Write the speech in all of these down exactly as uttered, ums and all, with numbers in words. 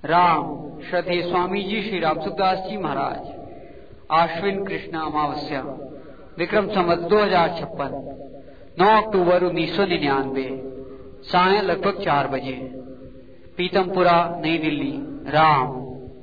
राम श्रद्धेय स्वामी जी श्री राम सुखदास जी महाराज। आश्विन कृष्ण अमावस्या, विक्रम संवत दो हजार छप्पन, नौ अक्टूबर उन्नीस सौ निन्यानवे, साय लगभग चार बजे, पीतमपुरा नई दिल्ली। राम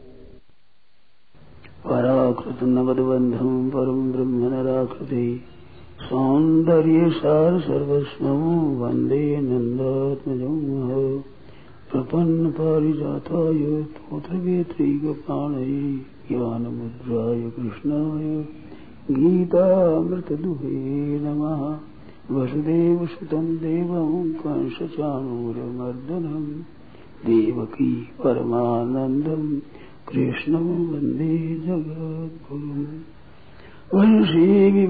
पराकृत नगदबंधम परम ब्रह्म नराकृति सौंदर्य सार सर्वस्वं वंदे नंदात्मजं प्रपन्न पारिजाताय तोत्रवेत्रैकपाणये ज्ञानमुद्राय कृष्णाय गीतामृतदुहे नमः। वसुदेवसुतं देवं कंसचाणूरमर्दनं देवकी परमानन्दं कृष्णं वन्दे जगद्गुरुम्। वंशी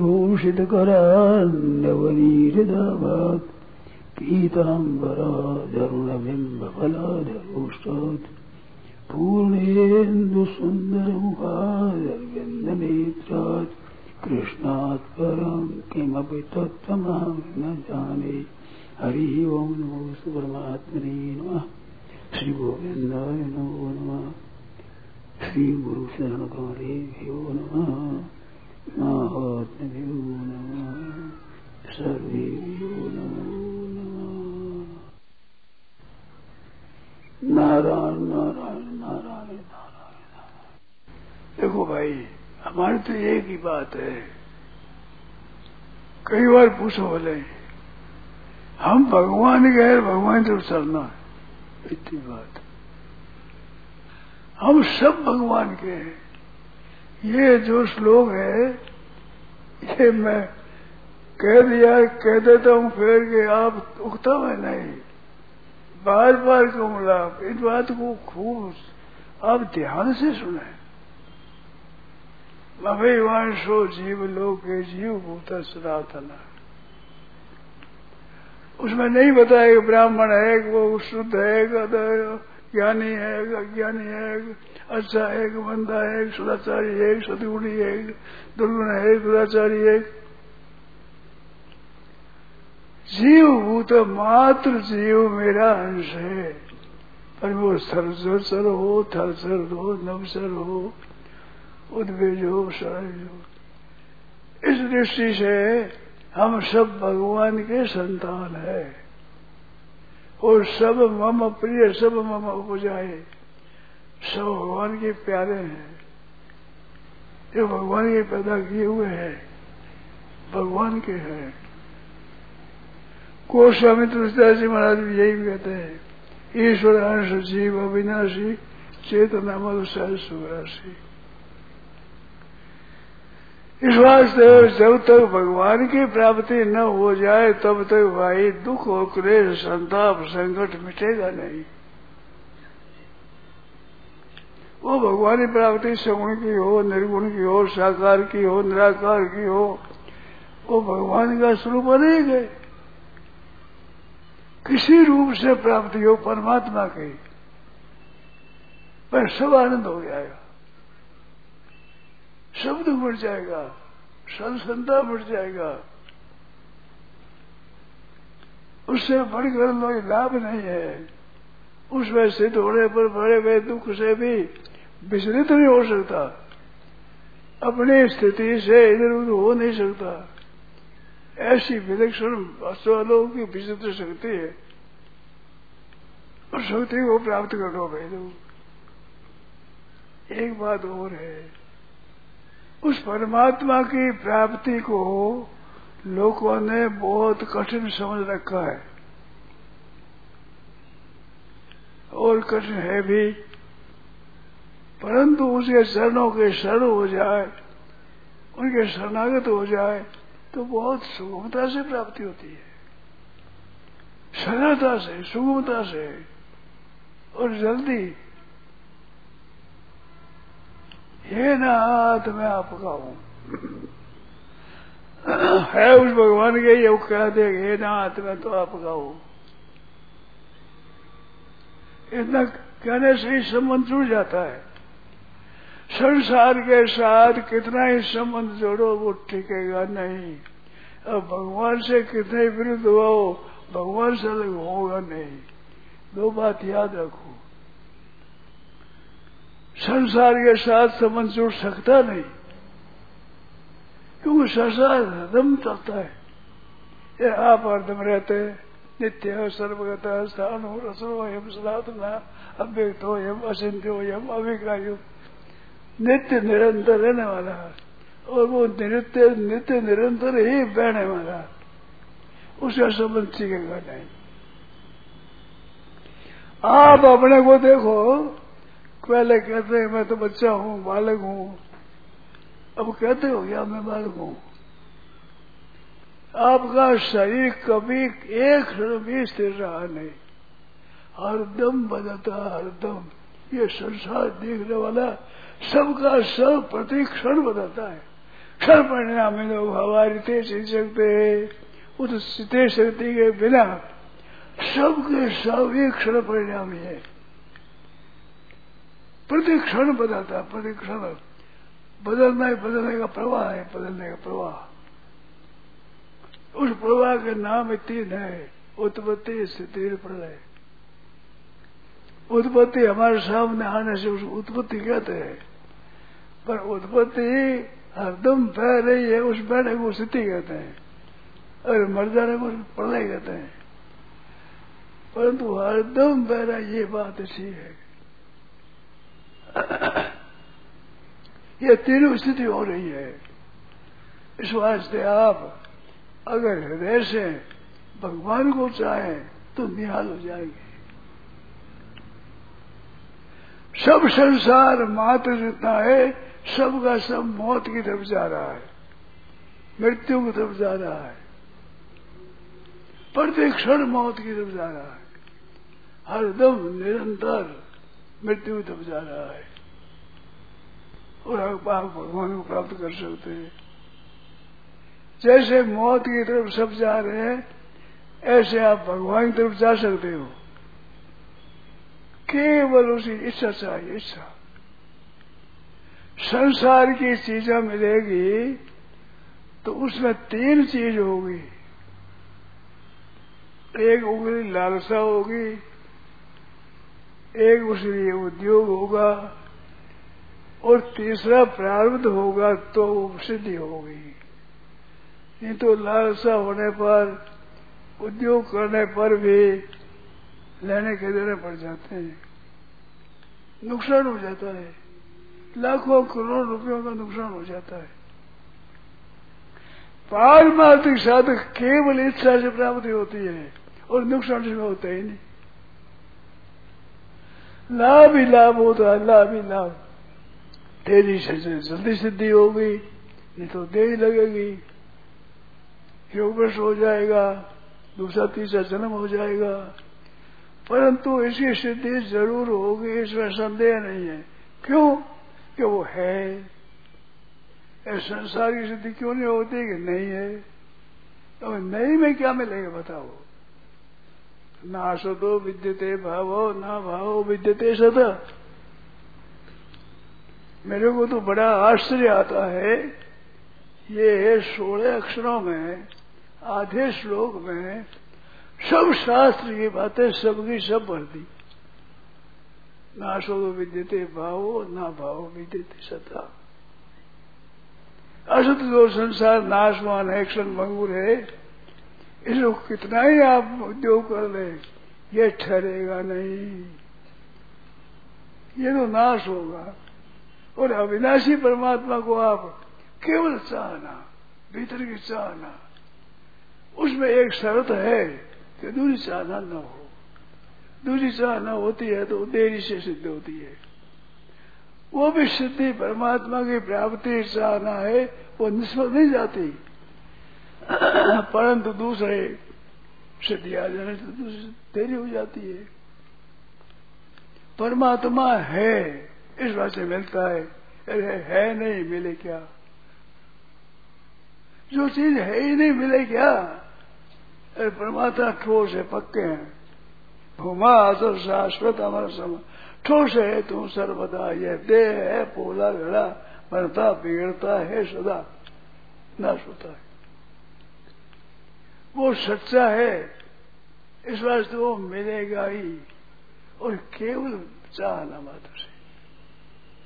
विभूषितकरान्नवनीरदाभात् पीताम्बराधरुणबिम्बफलाधरोष्टात् पूर्णेन्दुसुन्दरमुखारविन्दनेत्रात् कृष्णात् परं किमपि तत्त्वमहं न जाने। हरिः ओं नमो परमात्मने नमः। श्री गोविन्दाय नमो नमः। श्री गुरु शरणकारेभ्यो नमः। महात्म्यो नमः। सर्वेभ्यो नमो नमः। नारायण नारायण नारायण नारायण। देखो भाई, हमारी तो एक ही बात है, कई बार पूछो बोले हम भगवान गए, भगवान से चलना है, इतनी बात। हम सब भगवान के हैं। ये जो श्लोक है ये मैं कह दिया, कह देता हूँ फिर के आप उगता है नहीं, बार बार कहूँगा। इस बात को खूब आप ध्यान से सुने। भगवान सो जीव लोके जीव भूत सनातन। उसमें नहीं बताया कि ब्राह्मण है, वो शुद्ध है, ज्ञानी है, अज्ञानी है, अच्छा है, मंदा है, सदाचारी है, सदगुणी है, दुर्गुण है, दुराचारी है। जीव भूत मात्र जीव मेरा अंश है, पर वो सरसर हो, थरसर हो, नवसर हो, उद्वेज हो, सरज हो। इस दृष्टि से हम सब भगवान के संतान है और सब मम प्रिय, सब मम उपजाए, सब भगवान के प्यारे हैं। जो भगवान के पैदा किए हुए हैं, भगवान के हैं। गोस्वामी तुलसीदास जी महाराज भी यही कहते हैं, ईश्वर अंश जीव अविनाशी चेतना मधु सहस्राशी। इस वास्ते जब तक भगवान की प्राप्ति न हो जाए तब तक भाई दुख और क्लेश, संताप, संकट मिटेगा नहीं। वो भगवान की प्राप्ति सगुण की हो, निर्गुण की हो, साकार की हो, निराकार की हो, वो भगवान का स्वरूप बनेगा। किसी रूप से प्राप्ति हो परमात्मा की, पर सब आनंद हो जाएगा, सब दुख मिट जाएगा, सब संताप मिट जाएगा। उससे बढ़कर कोई लाभ नहीं है। उसमें सिद्ध होने पर बड़े हुए दुख से भी विचलित नहीं हो सकता, अपनी स्थिति से इधर उधर हो नहीं सकता। ऐसी विलक्षण वालों की विचित्र शक्ति है, उस शक्ति को प्राप्त कर लो भाई। लोग एक बात और है, उस परमात्मा की प्राप्ति को लोगों ने बहुत कठिन समझ रखा है, और कठिन है भी, परंतु उसके चरणों के शरण हो जाए, उनके शरणागत हो जाए तो बहुत सुगमता से प्राप्ति होती है, सरलता से, सुगमता से और जल्दी। हे नाथ मैं आपका हूं है उस भगवान के, ये कह दे हे नाथ मैं तो आपका हूं। इतना कहने से ही संबंध जुड़ जाता है। संसार के साथ कितना ही संबंध जोड़ो वो टिकेगा नहीं। अब भगवान से कितने विरुद्ध हो, भगवान से अलग होगा नहीं। दो बात याद रखो, संसार के साथ संबंध जुड़ सकता नहीं, क्योंकि संसार हरदम चलता है। ये आप हरदम रहते हैं, नित्य सर्वगता स्थान हो रसो एम सनातना अव्यक्तो एम अचिंत्यो एम अविकार्यो, नित्य निरंतर रहने वाला है और वो नित्य नित्य निरंतर ही बहने वाला है, उसका संबंध सीखेगा नहीं। आप अपने को देखो, पहले कहते हैं मैं तो बच्चा हूँ, बालक हूँ, अब कहते हो क्या मैं बालक हूँ? आपका शरीर कभी एक क्षण भी स्थिर रहा नहीं, हरदम बदलता, हरदम। ये संसार देखने वाला सबका सब प्रति क्षण बदलता है। क्षण परिणाम में लोग हमारी तेज सकते हैं, उस तेज शक्ति के बिना सबके सब एक क्षण परिणाम है। प्रति क्षण बदलता, प्रति क्षण बदलना ही बदलने का प्रवाह है, बदलने का प्रवाह। उस प्रवाह के नाम तीन है, उत्पत्ति स्थिति प्रलय। उत्पत्ति हमारे सामने आने से उसको उत्पत्ति कहते हैं, पर उत्पत्ति हरदम बह रही है, उस बहने को स्थिति कहते हैं, और मर जाने को प्रलय कहते हैं। परंतु हरदम बह रहा ये बात ऐसी है। ये तीनों स्थिति हो रही है। इस वास्ते आप अगर हृदय से भगवान को चाहें तो निहाल हो जाएंगे। सब संसार मात्र जितना है, सबका सब मौत की तरफ जा रहा है, मृत्यु की तरफ जा रहा है, प्रत्येक क्षण मौत की तरफ जा रहा है, हरदम निरंतर मृत्यु की तरफ जा रहा है। और आप भगवान को प्राप्त कर सकते हैं। जैसे मौत की तरफ सब जा रहे हैं, ऐसे आप भगवान की तरफ जा सकते हो। केवल उसी इच्छा चाहिए, इच्छा। संसार की चीजें मिलेगी तो उसमें तीन चीज होगी। एक उगली लालसा होगी, एक उसके लिए उद्योग होगा, और तीसरा प्रारब्ध होगा तो सिद्धि होगी। नहीं तो लालसा होने पर, उद्योग करने पर भी लेने के देने पड़ जाते हैं, नुकसान हो जाता है, लाखों करोड़ रुपयों का नुकसान हो जाता है। पारमार्थिक साधक केवल इच्छा से प्राप्ति होती है और नुकसान से होता ही नहीं। लाभ ही लाभ होता है, लाभ ही लाभ। तेजी से जल्दी सिद्धि होगी, नहीं तो देरी लगेगी, योग भ्रष्ट हो जाएगा, दूसरा तीसरा जन्म हो जाएगा। परंतु इसकी सिद्धि जरूर होगी, इसमें संदेह नहीं है। क्यों? कि वो है। संसार की सिद्धि क्यों नहीं होती कि नहीं है? तो नहीं में क्या मिलेगा बताओ? ना सतो विद्यते भावो, ना भावो विद्यते सत। मेरे को तो बड़ा आश्चर्य आता है, ये सोलह अक्षरों में, आधे श्लोक में सब शास्त्र की बातें सबकी सब भर दी। ना सो विद्यते भावो, ना भावो विद्यते सता। असत जो संसार नाशवान है, क्षण भंगुर है, इसको कितना ही आप उद्योग कर ले, ये ठहरेगा नहीं, ये तो नाश होगा। और अविनाशी परमात्मा को आप केवल चाहना, भीतर की चाहना, उसमें एक शर्त है कि दूसरी चाहना न हो। दूसरी चाहना होती है तो देरी से सिद्ध होती है। वो भी सिद्धि परमात्मा की प्राप्ति चाहना है, वो निष्फल नहीं जाती। परंतु दूसरे सिद्धि आ जाने से दूसरी देरी हो जाती है। परमात्मा है, इस बात से मिलता है। अरे है नहीं, मिले क्या? जो चीज है ही नहीं, मिले क्या? अरे परमात्मा ठोस है, पक्के हैं। भूमा असर शाश्वत हमारा सम ठोस है तू सर्वदा। यह देह है पोला घड़ा, बढ़ता बिगड़ता है सदा, नाश होता है। वो सच्चा है, इस वास्ते वो मिलेगा ही, और केवल चाहना मात्र से।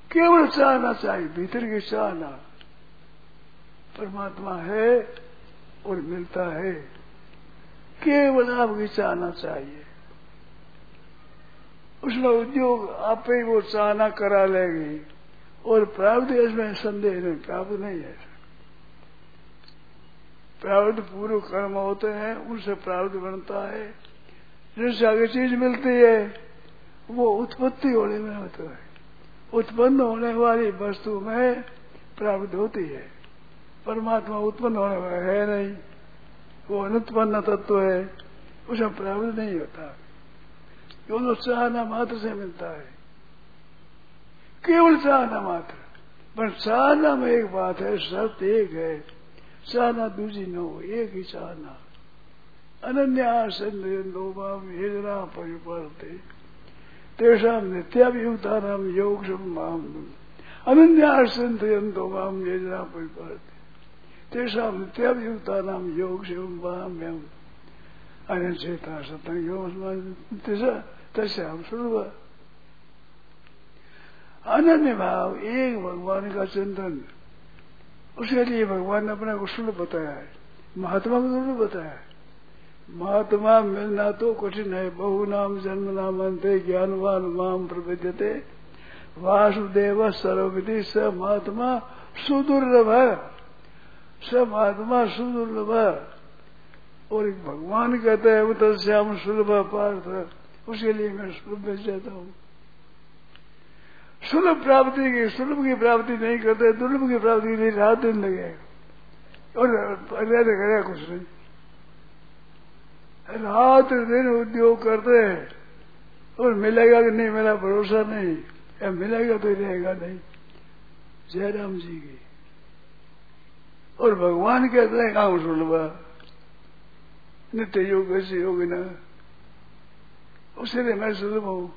केवल चाहना चाहिए, भीतर की चाहना। परमात्मा है और मिलता है, केवल आपकी चाहना चाहिए। उसमें उद्योग आप ही वो चाहना करा लेगी, और प्रारब्ध इसमें संदेह नहीं, प्रारब्ध नहीं है। प्रारब्ध पूर्व कर्म होते हैं, उनसे प्रारब्ध बनता है। जिससे आगे चीज मिलती है वो उत्पत्ति होने में होता है। उत्पन्न होने वाली वस्तु में प्रारब्ध होती है। परमात्मा उत्पन्न होने वाला है नहीं, वो अनुत्पन्न तत्व है, उसमें प्रारब्ध नहीं होता। केवल चाहना मात्र से मिलता है, केवल चाहना मात्र। पर चाहना में एक बात है, शर्त एक है, चाहना दूसरी न हो, एक ही चाहना। अनन्या संदो माम येजना परिपरते तेषां नित्याभियुक्तानां योगक्षेमं माम अनन्या संदो माम येजना परिपरते तेषां नित्याभियुक्तानां योगक्षेमं माम अनचेता सतंग तस्याम सुलभ। अनन्य भाव, एक भगवान का चिंतन, उसके लिए भगवान ने अपने को सुलभ बताया है, महात्मा को सुलभ बताया है। महात्मा मिलना तो कठिन है, बहु नाम जन्म नाम अंते ज्ञानवान माम प्रपद्यते वासुदेव सर्वविधि स महात्मा सुदुर्लभ है, स महात्मा सुदुर्लभ। और एक भगवान कहते हैं वो तो श्याम सुलभ पार्थ, उसके लिए मैं सुलभ भेज जाता हूँ। सुलभ प्राप्ति की, सुलभ की प्राप्ति नहीं करते, दुर्लभ की प्राप्ति के लिए रात दिन लगे और रहने करेगा कुछ नहीं। रात दिन उद्योग करते हैं और मिलेगा कि नहीं मिला भरोसा नहीं, या मिलेगा तो रहेगा नहीं। जयराम जी की और भगवान कहते हैं काम सुलभ नित्य योग ऐसे योग न, उसके मैं सुलभ हूं।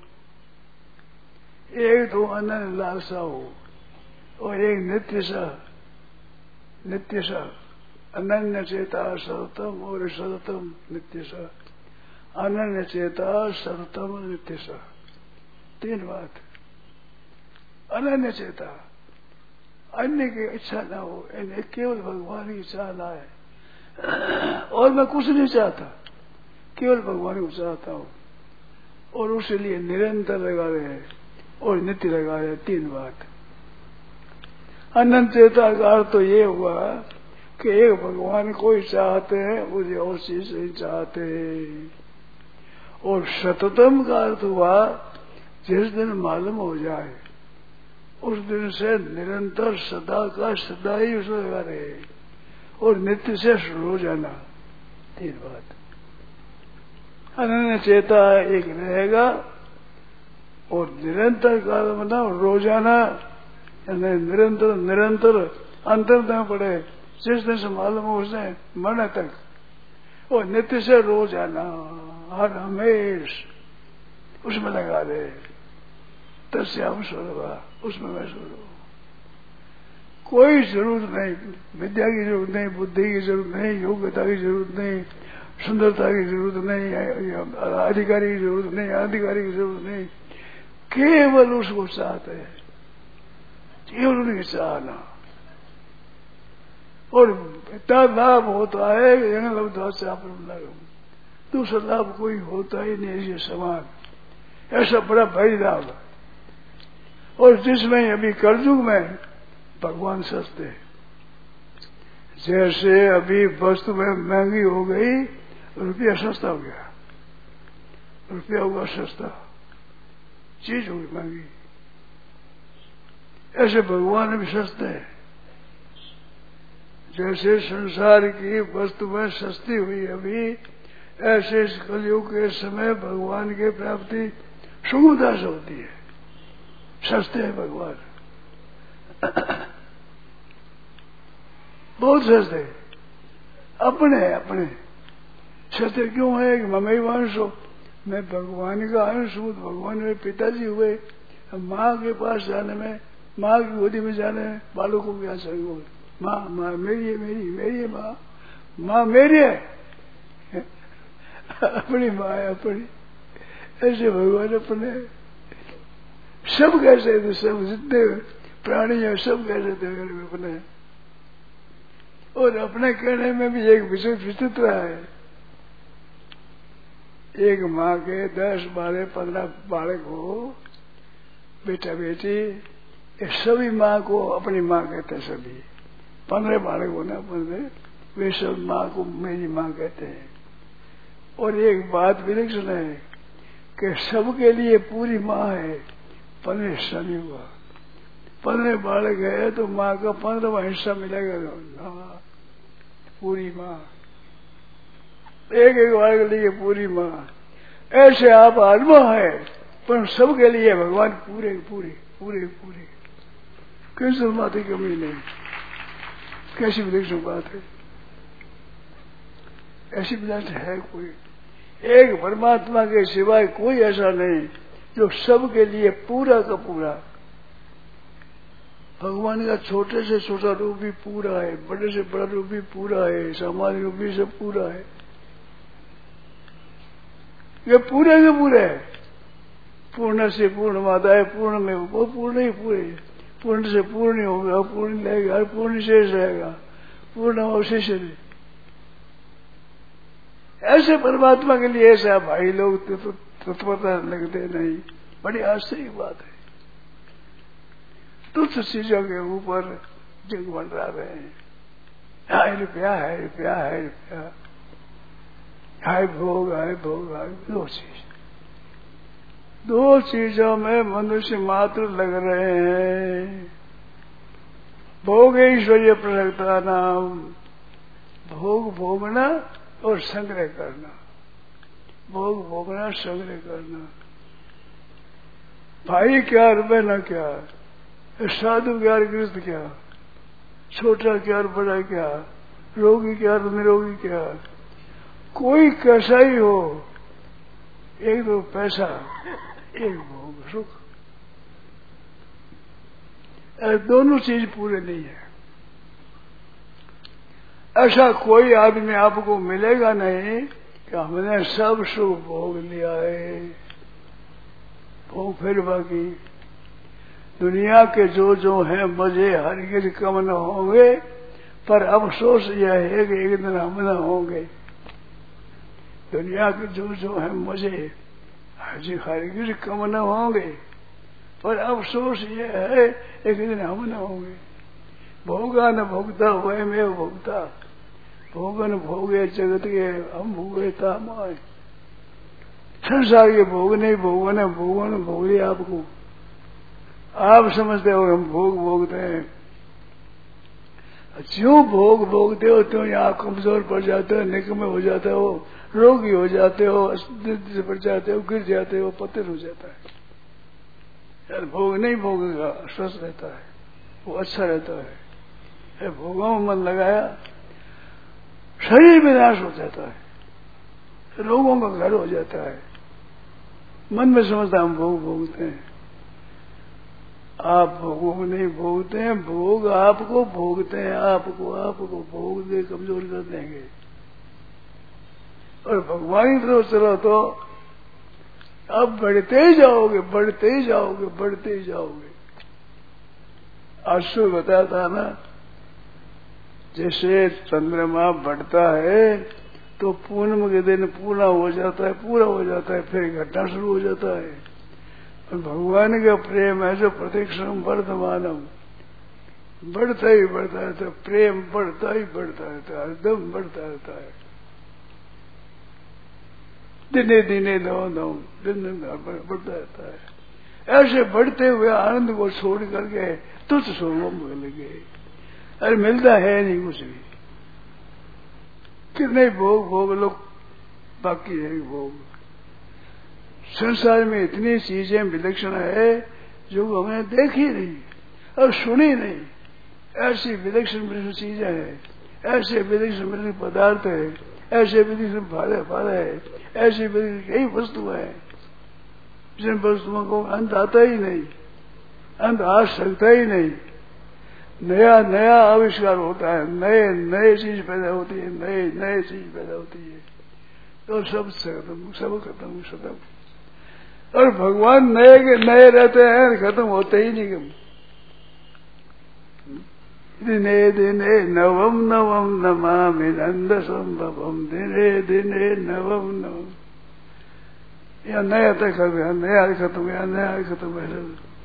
एक तो अनन्य लालसा हो और एक नित्य सा, नित्य सा अनन्य चेता सततम और सततम नित्य सा, अनन्य चेता सततम नित्य सा, तीन बात। अनन्य चेता, अन्य की इच्छा ना हो, इन्हें केवल भगवान की चाहना है और मैं कुछ नहीं चाहता, केवल भगवान को चाहता हूं और उसके लिए निरंतर लगा रहे और नित्य लगा रहे, तीन बात। अनंत चेता का अर्थ तो ये हुआ कि एक भगवान को ही चाहते हैं, मुझे और चीज नहीं चाहते। और सततम का अर्थ हुआ जिस दिन मालूम हो जाए उस दिन से निरंतर सदा का सदा ही उसमें लगा रहे और नित्य से रोजाना, तीन बात। अनन्य चेता एक रहेगा और निरंतर काल बना रोजाना, निरंतर निरंतर अंतर न पड़े, जिस दिन से मालूम हो उसने मरने तक, और नित्य से रोजाना हर हमेश उसमें लगा दे। तस्याम स्वरूपा, उसमें मैं स्वरूप। कोई जरूरत नहीं, विद्या की जरूरत नहीं, बुद्धि की जरूरत नहीं, योग्यता की जरूरत नहीं, सुंदरता की जरूरत नहीं, अधिकारी की जरूरत नहीं, अधिकारी की जरूरत नहीं, केवल उसको चाहते हैं, केवल उनकी चाहना। और इतना लाभ होता है कि दूसरा लाभ कोई होता ही नहीं ऐसे समान, ऐसा बड़ा भारी लाभ है। और जिसमें अभी कलयुग में भगवान सस्ते, जैसे अभी वस्तु में महंगी हो गई, रुपया सस्ता हो गया, रुपया हुआ सस्ता, चीज होगी महंगी, ऐसे भगवान भी सस्ते हैं। जैसे संसार की वस्तु में सस्ती हुई अभी, ऐसे कलयुग के समय भगवान की प्राप्ति सुगमता से होती है, सस्ते हैं भगवान बहुत सस्ते, अपने अपने सस्ते क्यों है कि मम्मी वंश हो, मैं भगवान का अंश हूं, भगवान मेरे पिताजी हुए। माँ के पास जाने में, माँ की गोदी में जाने में बालों को क्या चाहिए, माँ माँ मेरी है, मेरी मेरी है माँ, माँ मेरी है अपनी माँ है अपनी। ऐसे भगवान अपने सब कैसे थे, सब जितने प्राणी है सब कैसे थे अपने, और अपने कहने में भी एक विचित्र विचित्र है। एक माँ के दस बारह पंद्रह बालक हो, बेटा बेटी, ये सभी माँ को अपनी माँ कहते हैं। सभी पंद्रह बालक हो ना, पंद्रह, वे सब माँ को मेरी माँ कहते हैं। और एक बात विलक्षण है कि सबके लिए पूरी माँ है, पंद्रह शनि हुआ, पंद्रह बालक है तो माँ का पंद्रहवां हिस्सा मिलेगा। हाँ, पूरी माँ, एक एक बालक के लिए पूरी माँ। ऐसे आप आत्मा है, पर सबके लिए भगवान पूरे पूरे पूरे पूरे, किसी बात की कमी नहीं। कैसी विलक्षण बात है, ऐसी विलक्षण है कोई एक परमात्मा के सिवाय कोई ऐसा नहीं जो सबके लिए पूरा का पूरा। भगवान का छोटे से छोटा रूप भी पूरा है, बड़े से बड़ा रूप भी पूरा है, सामान्य रूप भी सब पूरा है। ये पूरे के पूरे है। पूर्ण से पूर्ण माता है, पूर्ण में वो पूर्ण ही पूरे, पूर्ण से पूर्ण होगा, पूर्ण रहेगा, पूर्ण शेष रहेगा, पूर्ण अवशेष नहीं। ऐसे परमात्मा के लिए ऐसा भाई लोग तत्परता लगते नहीं। बड़ी आश्चर्य की बात है। तुच्छ चीजों के ऊपर जग मंडरा रहे हैं। हाय रुपया है, रुपया है, रुपया, हाय भोग, हाय भोग, हाय दो चीज, दो चीजों में मनुष्य मात्र लग रहे हैं। भोग ऐश्वर्य प्रसक्ता नाम, भोग भोगना और संग्रह करना, भोग भोगना संग्रह करना। भाई क्या, रुपये न क्या, साधु क्या, गृहस्थ क्या, छोटा क्या बड़ा क्या, रोगी क्या निरोगी क्या, कोई कैसा ही हो, एक दो पैसा, एक भोग सुख, दोनों चीज पूरे नहीं है। ऐसा कोई आदमी आपको मिलेगा नहीं कि हमने सब सुख भोग लिया है। भोग फिर बाकी दुनिया के जो जो हैं मजे हरगिज कम न होंगे, पर अफसोस यह है कि एक दिन हम न होंगे। दुनिया के जो जो हैं मजे हरगिज कम न होंगे, पर अफसोस यह है एक दिन हम न होंगे। भोगा न भोगता वह में भोगता, भोगन भोगे जगत के हम भोगे तामाए। संसार के भोग नहीं, भोगन भोगन भोग लिया आपको। आप समझते हो हम भोग भोगते हैं, ज्यों भोग भोगते हो त्यों यहाँ कमजोर पड़ जाते हो, निकम्मे हो जाते हो, रोगी हो जाते हो, अस्तित्व पड़ जाते हो, गिर जाते हो, पतन हो जाता है। यार भोग नहीं भोगेगा स्वस्थ रहता है, वो अच्छा रहता है। भोगों में मन लगाया शरीर विनाश हो जाता है, रोगों का घर हो जाता है। मन में समझता हम भोग भोगते हैं, आप भोगों को नहीं भोगते हैं, भोग आपको भोगते हैं। आपको आपको भोग दे कमजोर कर देंगे। और भगवान की तरफ चलो तो आप बढ़ते ही जाओगे, बढ़ते ही जाओगे, बढ़ते ही जाओगे। आज सुबह बताया था ना, जैसे चंद्रमा बढ़ता है तो पूर्णिमा के दिन पूरा हो जाता है, पूरा हो जाता है, फिर घटना शुरू हो जाता है। और भगवान का प्रेम है जो प्रतीक्षण वर्धमानम, बढ़ता ही बढ़ता रहता है, प्रेम बढ़ता ही बढ़ता रहता है, हरदम बढ़ता रहता है। दिने दिने दो दो दिन दिन बढ़ता रहता है। ऐसे बढ़ते हुए आनंद को छोड़ करके तुच्छ सुखों में लगे। अरे मिलता है नहीं कुछ भी, कितने भोग भोग लोग, बाकी है भोग। संसार में इतनी चीजें विलक्षण है जो हमने देखी नहीं और सुनी नहीं। ऐसी विलक्षण विलक्षण चीजें हैं, ऐसे विलक्षण विलक्षण पदार्थ है, ऐसे विलक्षण फाले फाले है, ऐसी विलक्षण कई वस्तुएं हैं जिन वस्तुओं को अंत आता ही नहीं, अंत आ सकता ही नहीं। नया नया आविष्कार होता है, नए नए चीज पैदा होती है, नए नए चीज पैदा होती है, तो सब खत्म, सब खत्म खत्म। और भगवान नए के नए रहते हैं, खत्म होते ही नहीं। दिने दिने नवम नवम नमामि नंद संभवम, दिने दिने नवम नवम। या नया तक खत्म, नया खत्म गया, नया खत्म गया।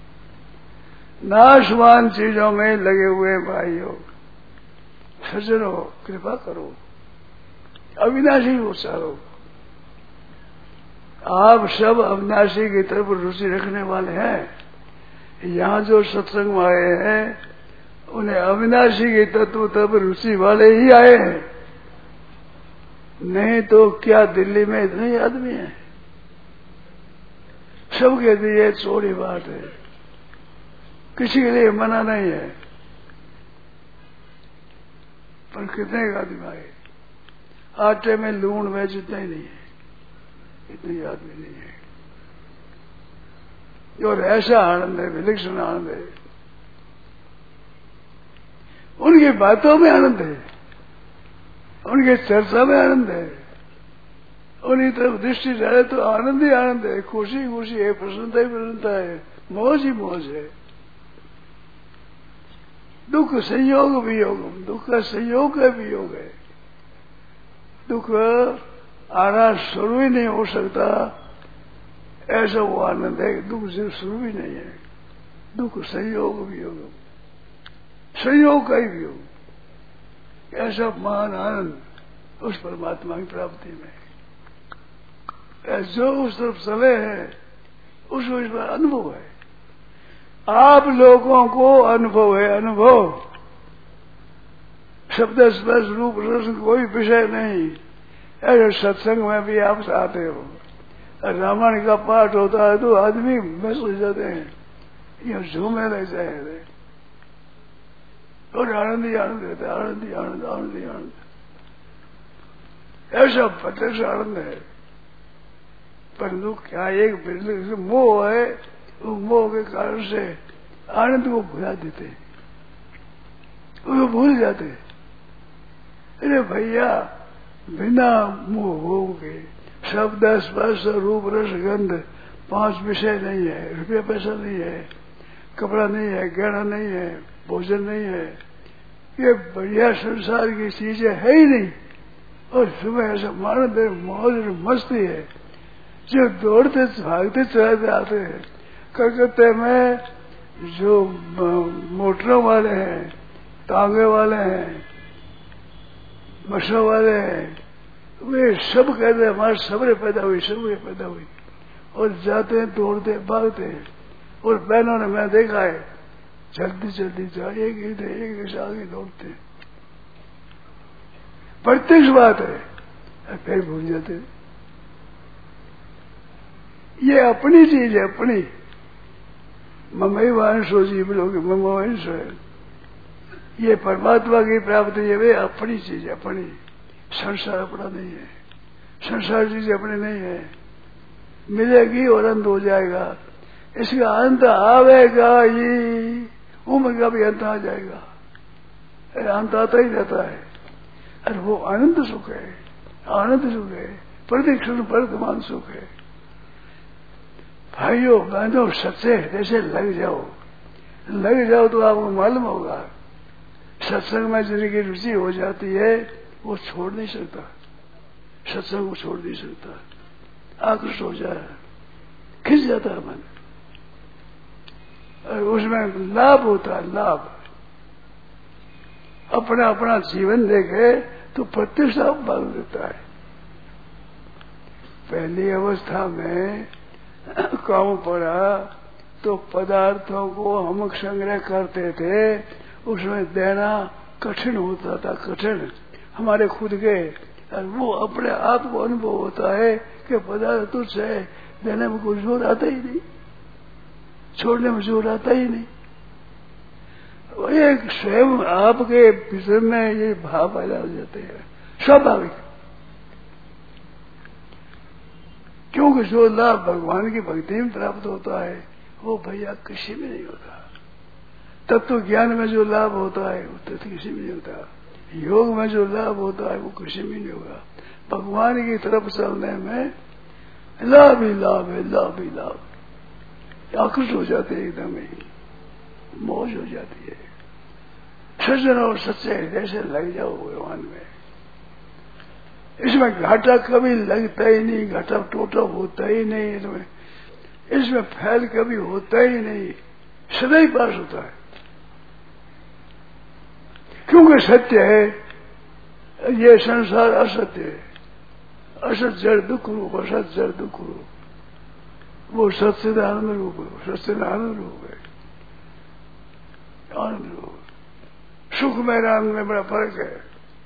नाशवान चीजों में लगे हुए भाइयों, सज्जनों, कृपा करो, अविनाशी उच्चारो। आप सब अविनाशी की तरफ रुचि रखने वाले हैं। यहाँ जो सत्संग में आए हैं उन्हें अविनाशी के तत्व तब रुचि वाले ही आए हैं, नहीं तो क्या दिल्ली में इतने आदमी हैं? सबके लिए चोरी बात है, किसी के लिए मना नहीं है। पर कितने आदमी आए? आटे में लूण में जितना ही नहीं है, इतने आदमी नहीं है। और ऐसा आनंद है, विलक्षण आनंद है, उनकी बातों में आनंद है, उनके चर्चा में आनंद है, उनकी तरफ दृष्टि जाए तो आनंद ही आनंद है, खुशी खुशी है, प्रसन्नता ही प्रसन्नता है, मौज ही मौज है। दुख संयोग वियोग, दुख का संयोग का वियोग है। दुख आना शुरू ही नहीं हो सकता, ऐसा वो आनंद है। दुख सिर्फ शुरू ही नहीं है, दुख संयोग वियोग, संयोग का ही वियोग। ऐसा महान आनंद उस परमात्मा की प्राप्ति में, जो उस तरफ चले हैं उसको इस बार अनुभव है। आप लोगों को अनुभव है, अनुभव। शब्द स्पर्श रूप रस कोई विषय नहीं। ऐसे सत्संग में भी आप आते हो, रामायण का पाठ होता है तो आदमी बस हो जाते हैं, ये झूमे रह जाए और आनंद ही आनंद रहता है, आनंद ही आनंद, आनंद ही आनंद। ऐसा प्रत्यक्ष आनंद है। परंतु क्या एक बिरले मोह है, वो मोह के कारण से आनंद को भुला देते, वो भूल जाते। अरे भैया, बिना मोह भोग के शब्द स्पर्श रूप रस गंध पांच विषय नहीं है, रुपया पैसा नहीं है, कपड़ा नहीं है, गहना नहीं है, भोजन नहीं है, ये बढ़िया संसार की चीजें है ही नहीं। और सुबह ऐसा आनंद है, मौज मस्ती है, जो दौड़ते भागते चलाते आते हैं। कलकत्ते में जो मोटरों वाले हैं, तांगे वाले हैं, बसों वाले हैं, वे सब कहते हैं हमारे सबरे पैदा हुई, सबरे पैदा हुई, और जाते हैं, दौड़ते भागते हैं। और बहनों ने मैं देखा है, जल्दी जल्दी जाए, एक इधर एक इधर आगे दौड़ते हैं। प्रत्यक्ष बात है, फिर भूल जाते हैं। ये अपनी चीज है, अपनी। ममई वांशो जीव लोग मम वंश है। ये परमात्मा की प्राप्ति है, वे अपनी चीज है, अपनी। संसार अपना नहीं है, संसार चीज अपनी नहीं है। मिलेगी और अंत हो जाएगा, इसका अंत आवेगा ही, उम्र का भी अंत आ जाएगा। अरे अंत आता ही रहता है। अरे वो आनंद सुख है, आनंद सुख है, प्रतिक्षण वर्तमान सुख है। भाइयों बहनों, सच्चे हृदय से लग जाओ, लग जाओ तो आपको मालूम होगा। सत्संग में जिनकी रुचि हो जाती है वो छोड़ नहीं सकता, सत्संग को छोड़ नहीं सकता, आकृष्ट हो जाए, खिंच जाता है मन, और उसमें लाभ होता है, लाभ। अपना अपना जीवन देखे तो प्रत्यक्ष लाभ भाग देता है। पहली अवस्था में काम पड़ा तो पदार्थों को हम संग्रह करते थे, उसमें देना कठिन होता था, कठिन हमारे खुद के। और वो अपने आप को अनुभव होता है कि पदार्थ तुझ है, देने में कोई जोर आता ही नहीं, छोड़ने में जोर आता ही नहीं। एक स्वयं आपके विषय में ये भाव पैदा हो जाते हैं, स्वाभाविक। क्योंकि जो लाभ भगवान की भक्ति में प्राप्त होता है वो भैया किसी में नहीं होता। तत्व ज्ञान में जो लाभ होता है वो तत्व किसी में नहीं होता। योग में जो लाभ होता है वो किसी में नहीं होगा। भगवान की तरफ चलने में लाभ ही लाभ है, लाभ ही लाभ। आकृष्ट हो जाते हैं एकदम ही, मौज हो जाती है। सज्जन और सच्चे हृदय से लग जाओ भगवान में। इसमें घाटा कभी लगता ही नहीं, घाटा टोटा होता ही नहीं, इसमें इसमें फैल कभी होता ही नहीं, सदा ही पास होता है। क्योंकि सत्य है, ये संसार असत्य है। असत जड़ दुख रूप, असत जड़ दुख रूप, वो सत्य आनंद रूप है, सत्य आनंद रूप है, आनंद रूप। सुख में आनंद में बड़ा फर्क है।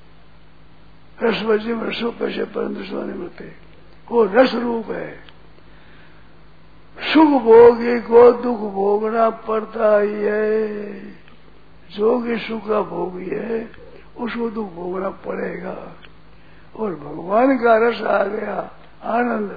रसवजी में सुख पैसे परंतु सोने मिलते, वो रस रूप है। सुख भोगी को दुख भोगना पड़ता ही है। जो कि सुख का भोगी है उसको दुख भोगना पड़ेगा। और भगवान का रस आ गया, आनंद,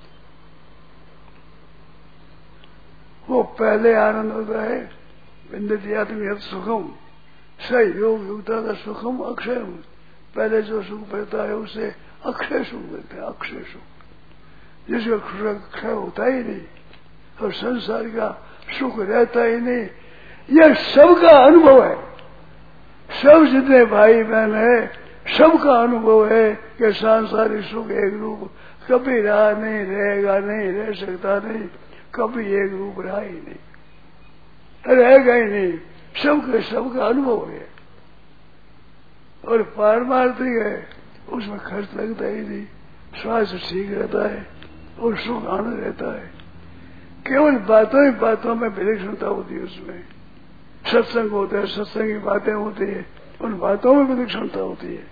वो पहले आनंद होता है। विंदति आत्म सुखम सही योग युक्ता का सुखम अक्षय। पहले जो सुख मिलता है उसे अक्षय सुख मिलता है, अक्षय सुख, जिसका क्षय होता ही नहीं और संसार का सुख रहता ही नहीं। यह सबका अनुभव है। सब जितने भाई बहन है सबका अनुभव है कि सांसारिक सुख एक रूप कभी रहा नहीं, रहेगा नहीं, रह सकता नहीं, कभी एक रूप रहा ही नहीं, रहेगा ही नहीं। सबके सबका अनुभव है। और पारमार्थिक है, उसमें खर्च लगता ही नहीं, स्वास्थ्य ठीक रहता है और सुख आनंद रहता है। केवल बातों ही बातों में विलक्षणता होती है। उसमें सत्संग होता है, सत्संग की बातें होती है, उन बातों में विलक्षणता होती है।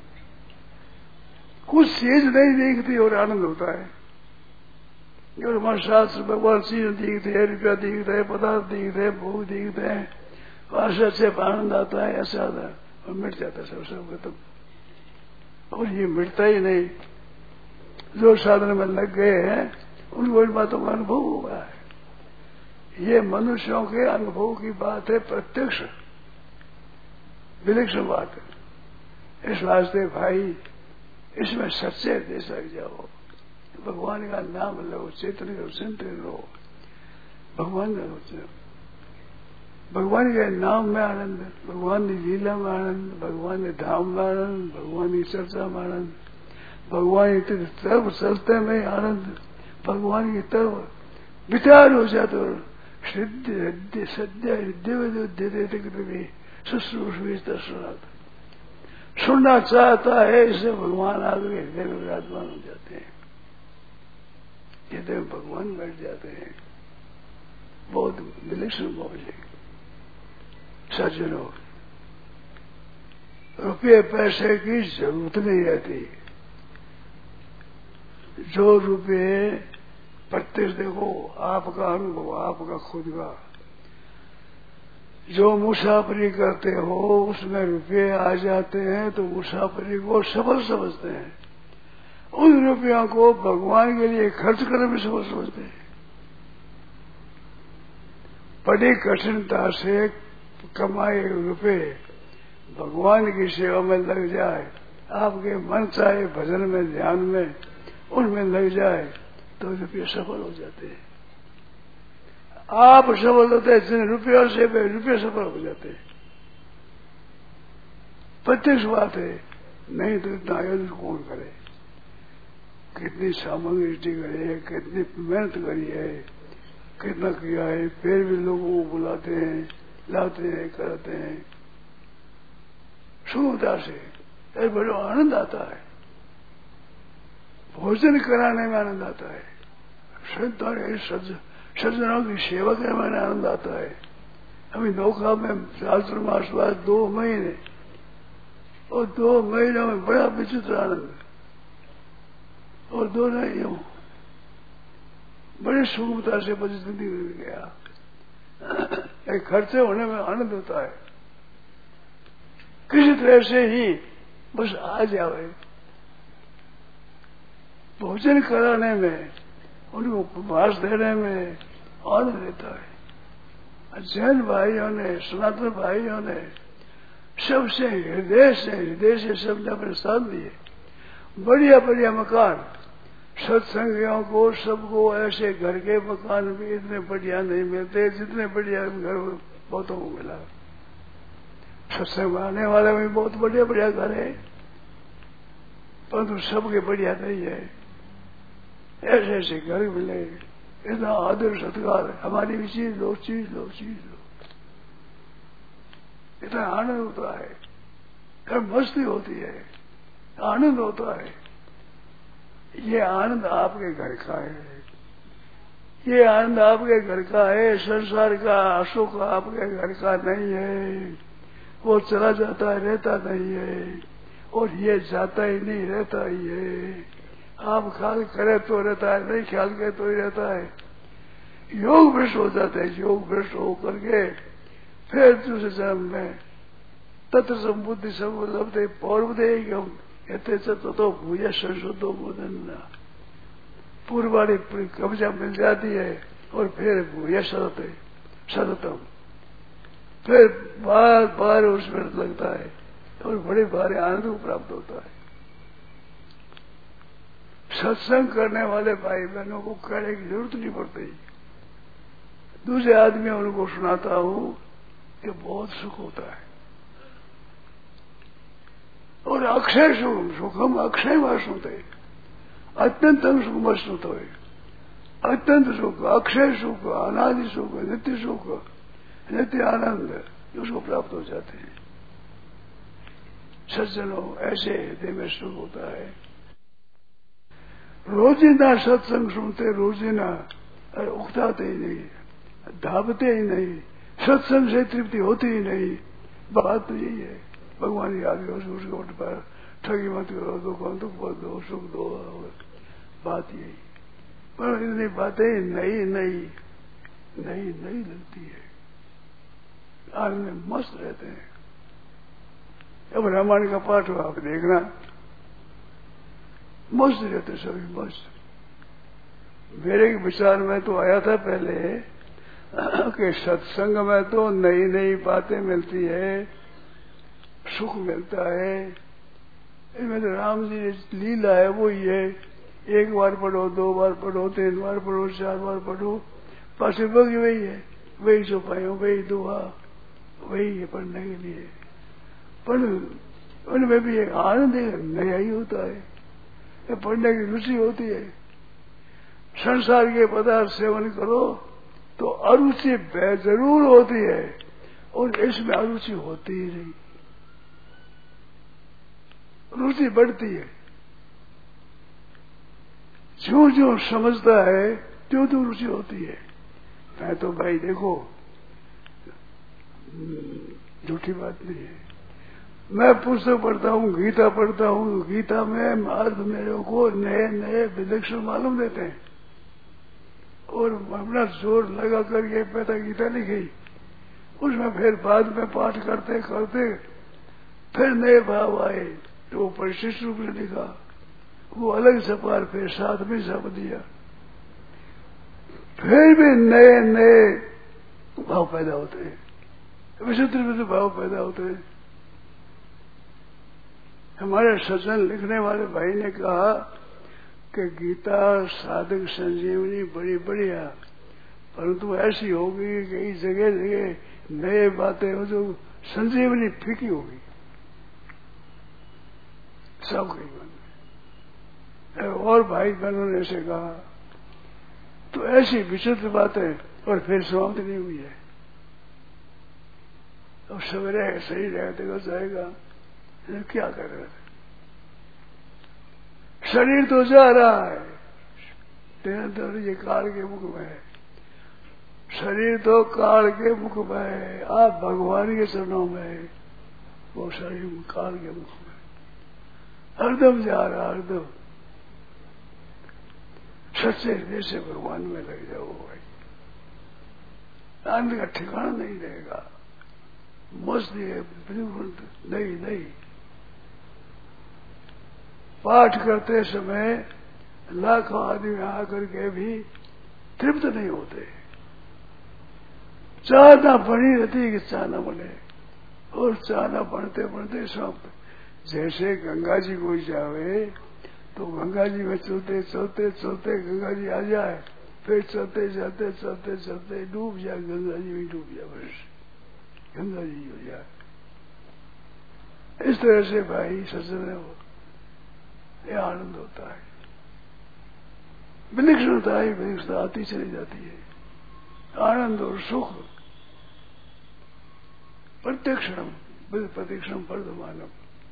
कुछ चीज नहीं दिखती और आनंद होता है। और हमारे शास्त्र भगवान चीज दिखते है, रुपया दिखता है, पदार्थ दिखते है, भोग दिखते हैं, ऐसे अच्छे आनंद आता है, ऐसा आता है और मिट जाता है, सब सब खत्म। और ये मिटता ही नहीं। जो साधन में लग गए हैं उनको इन बातों का अनुभव हुआ है। ये मनुष्यों के अनुभव की बात है, प्रत्यक्ष विलक्षण बात है। इस वास्ते भाई इसमें सच्चे देश लग जाओ, भगवान का नाम लो, चेतन करो, चिंतन लो, भगवान का भगवान के नाम में आनंद, भगवान की लीला में आनंद, भगवान के धाम में आनंद, भगवान की चर्चा में आनंद, भगवान की तरफ चलते में आनंद, भगवान की तरफ विचार हो जाते और सिद्ध हृदय सद्य हृदय शुश्रूषा सुनाता सुनना चाहता है। इसे भगवान आगे हृदय में विराजमान हो जाते हैं, हृदय में भगवान बैठ जाते हैं। बहुत विलक्षण मौज है। सज्जनों, रुपये पैसे की जरूरत नहीं रहती। जो रुपये प्रत्यक्ष देखो, आपका अनुभव, आपका खुद का जो मुसाफरी करते हो उसमें रुपये आ जाते हैं तो मुसाफरी को सफल समझते हैं। उन रुपयों को भगवान के लिए खर्च करना भी सफल समझते हैं। बड़ी कठिनता से कमाए रुपये भगवान की सेवा में लग जाए, आपके मन चाहे भजन में, ध्यान में, उनमें लग जाए तो रुपये सफल हो जाते हैं। आप सफल होते हैं, जिन रुपयों से रुपये सफल हो जाते हैं। प्रत्यक्ष बात है। नहीं तो इतना आयोजन कौन करे, कितनी सामग्री करे, कितनी मेहनत करी है, कितना किया है, फिर भी लोगों को बुलाते हैं, लाते हैं, करते हैं सुविधा से, बड़ा आनंद आता है। भोजन कराने में आनंद आता है, सज्जनों की सेवा करने में आनंद आता है। अभी नौका में शास्त्र मास बाद दो महीने और दो महीनों में बड़ा विचित्र आनंद, और दो नहीं हूं बड़ी सुगमता से बची जिंदगी मिल गया। एक खर्चे होने में आनंद होता है। किसी तरह से ही बस आ जाए। भोजन कराने में, उनको उपवास देने में आनंद रहता है। जैन भाइयों ने, सनातन भाइयों ने सबसे हृदय से हृदय से सबने अपने साथ दिए। बढ़िया बढ़िया मकान, सत्संगियों को सबको ऐसे घर के मकान भी इतने बढ़िया नहीं मिलते जितने बढ़िया घर बहुतों को मिला। सत्संग में आने वाले में बहुत बढ़िया बढ़िया घर है, परंतु सबके बढ़िया नहीं है। ऐसे ऐसे घर मिले, इतना आदर सत्कार, हमारी भी चीज लो, चीज लो, चीज लो, इतना आनंद होता है, घर मस्ती होती है, आनंद होता है। ये आनंद आपके घर का है, ये आनंद आपके घर का है। संसार का सुख आपके घर का नहीं है, वो चला जाता है, रहता नहीं है, और ये जाता ही नहीं, रहता ही है। आप ख्याल करे तो रहता है, नहीं ख्याल करे तो ही रहता है। योग भ्रष्ट हो जाते हैं, योग भ्रष्ट हो करके फिर दूसरे जन्म में तत्र संबुद्धि सब लभते पौर्वदेयम कहते तो भूया संशोधो बोधन, पूर्व वाली कब्जा मिल जाती है और फिर भूया सदते सदतम, फिर बार बार उसमें लगता है और बड़े भारी आनंद को प्राप्त होता है। सत्संग करने वाले भाई बहनों को कहने की जरूरत नहीं पड़ती। दूसरे आदमी उनको सुनाता हूं कि बहुत सुख होता है, और अक्षय सुखम सुखम अक्षय वासुते, अत्यंत सुख मस्तुत हो, अत्यंत सुख, अक्षय सुख, अनादि सुख, नित्य सुख, नित्य आनंद उसको प्राप्त हो जाते हैं। सज्जनों ऐसे हृदय में सुख होता है। रोजिना सत्संग सुनते, रोजिना उकताते ही नहीं, धापते ही नहीं, सत्संग से तृप्ति होती ही नहीं। बात तो यही है, भगवान याद करो, उसके उठ पर ठगी मत करो, दुख दुख मत दो, सुख दो, बात यही। पर इतनी बातें नई नई नई नई लगती है, आनंद में मस्त रहते हैं। अब रामायण का पाठ हो, आप देखना, मस्त रहते सभी, मस्त। मेरे विचार में तो आया था पहले कि सत्संग में तो नई नई बातें मिलती है, सुख मिलता है। इनमें तो राम जी लीला है वो ये, एक बार पढ़ो, दो बार पढ़ो, तीन बार पढ़ो, चार बार पढ़ो, पासे बगी वही है, वही चौपाइयों, वही दुआ, वही है पढ़ने के लिए। पर उनमें भी एक आनंद है, नया ही होता है, ये पढ़ने की रुचि होती है। संसार के पदार्थ सेवन करो तो अरुचि जरूर होती है, और इसमें अरुचि होती ही नहीं, रुचि बढ़ती है। जो जो समझता है त्यों तो रुचि होती है। मैं तो भाई देखो, झूठी बात नहीं है, मैं पुस्तक पढ़ता हूँ, गीता पढ़ता हूँ, गीता में अर्थ मेरे को नए नए विलक्षण मालूम देते हैं, और अपना जोर लगा करके पहले गीता लिखी, उसमें फिर बाद में पाठ करते करते फिर नए भाव आए, तो वो परिशिष्ट रूप में लिखा, वो अलग सपार फिर साथ में सब दिया, फिर भी नए नए भाव पैदा होते हैं, विचित्र विचित्र भाव पैदा होते हैं। हमारे सज्जन लिखने वाले भाई ने कहा कि गीता साधक संजीवनी बड़ी बढ़िया, परंतु ऐसी होगी कि इस जगह जगह नए बातें हो जो संजीवनी फीकी होगी, सब कहीं मन में। और भाई बहनों ने ऐसे कहा, तो ऐसी विचित्र बातें, और फिर समाप्त नहीं हुई है। अब सवेरे सही रहते हो जाएगा, क्या कर रहे थे? शरीर तो जा रहा है, तेरह ये काल के मुख में है, शरीर तो काल के मुख में है, आप भगवान के चरणों में है, वो शरीर काल के मुख में हरदम जा रहा, हरदम। सच्चे हृदय से भगवान में लग जाओ भाई, आनंद का ठिकाना नहीं रहेगा, मस्ती है बिल्कुल नहीं नहीं। पाठ करते समय लाखों आदमी आकर के भी तृप्त नहीं होते, चाहना बनी रहती है कि चाहना बने, और चाहना बढ़ते बढ़ते समाप्त। जैसे गंगा जी कोई जावे तो गंगा जी में चलते चलते चलते गंगा जी आ जाए, फिर चलते चलते चलते चलते डूब जाए, गंगा जी में डूब जाए, बस गंगा जी हो जाए। इस तरह से भाई सज्जन है वो, ये आनंद होता है। विलक्षणता ही विलक्षणता आती चली जाती है। आनंद और सुख प्रत्यक्षणम प्रतिक्षण वर्धमानम।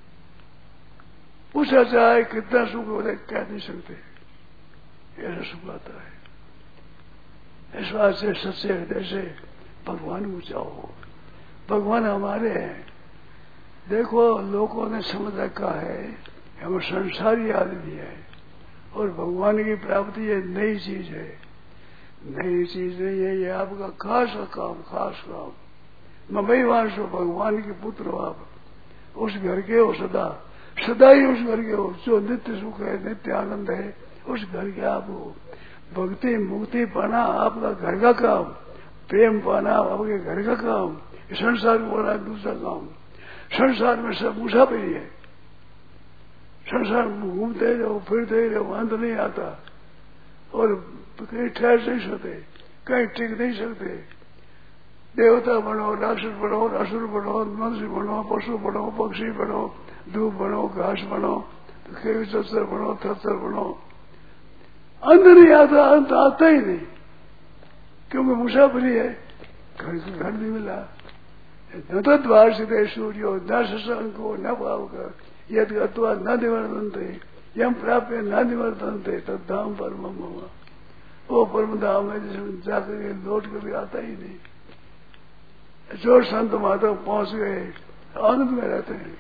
पूछा जाए कितना सुख हो रहा, कह नहीं सकते, ऐसा सुख आता है। इस बात से सच्चे हृदय से भगवान को चाहो। भगवान हमारे हैं। देखो लोगों ने समझ रखा है हम संसारी आदमी है और भगवान की प्राप्ति ये नई चीज है। नई चीज नहीं है, ये आपका खास काम, खास काम। मैं वहां सो भगवान के पुत्र हो आप, उस घर के हो सदा, सदा ही उस घर के हो जो नित्य सुख है, नित्य आनंद है, उस घर के आप हो। भक्ति मुक्ति पाना आपका घर का काम, प्रेम पाना आपके घर का काम, संसार में बोला दूसरा काम। संसार में सब मुसाफिरी है, संसार में घूमते रहो फिरते रहो, अंत नहीं आता और कहीं ठहर नहीं सकते, कहीं टिक नहीं सकते। देवता बनो, राक्षस बनो, असुर बनो, मनुष्य बनो, पशु बनो, पक्षी बनो, धूप बनो, घास बनो, खेल चस्तर बनो, थस्तर बनो, अंत नहीं आता, अंत आता ही नहीं, क्योंकि मुसाफिरी है। घर घर नहीं मिला। न तो द्वार से सूर्यो न शशांको न भाव का यद गत्वा न निवर्तन्ते यम प्राप्य न निवर्तन्ते तद्धाम परम मम। वो परम धाम है जिसमें जाकर के लौट कर भी आता ही नहीं। जो संत माता पहुंच गए आनंद में रहते हैं।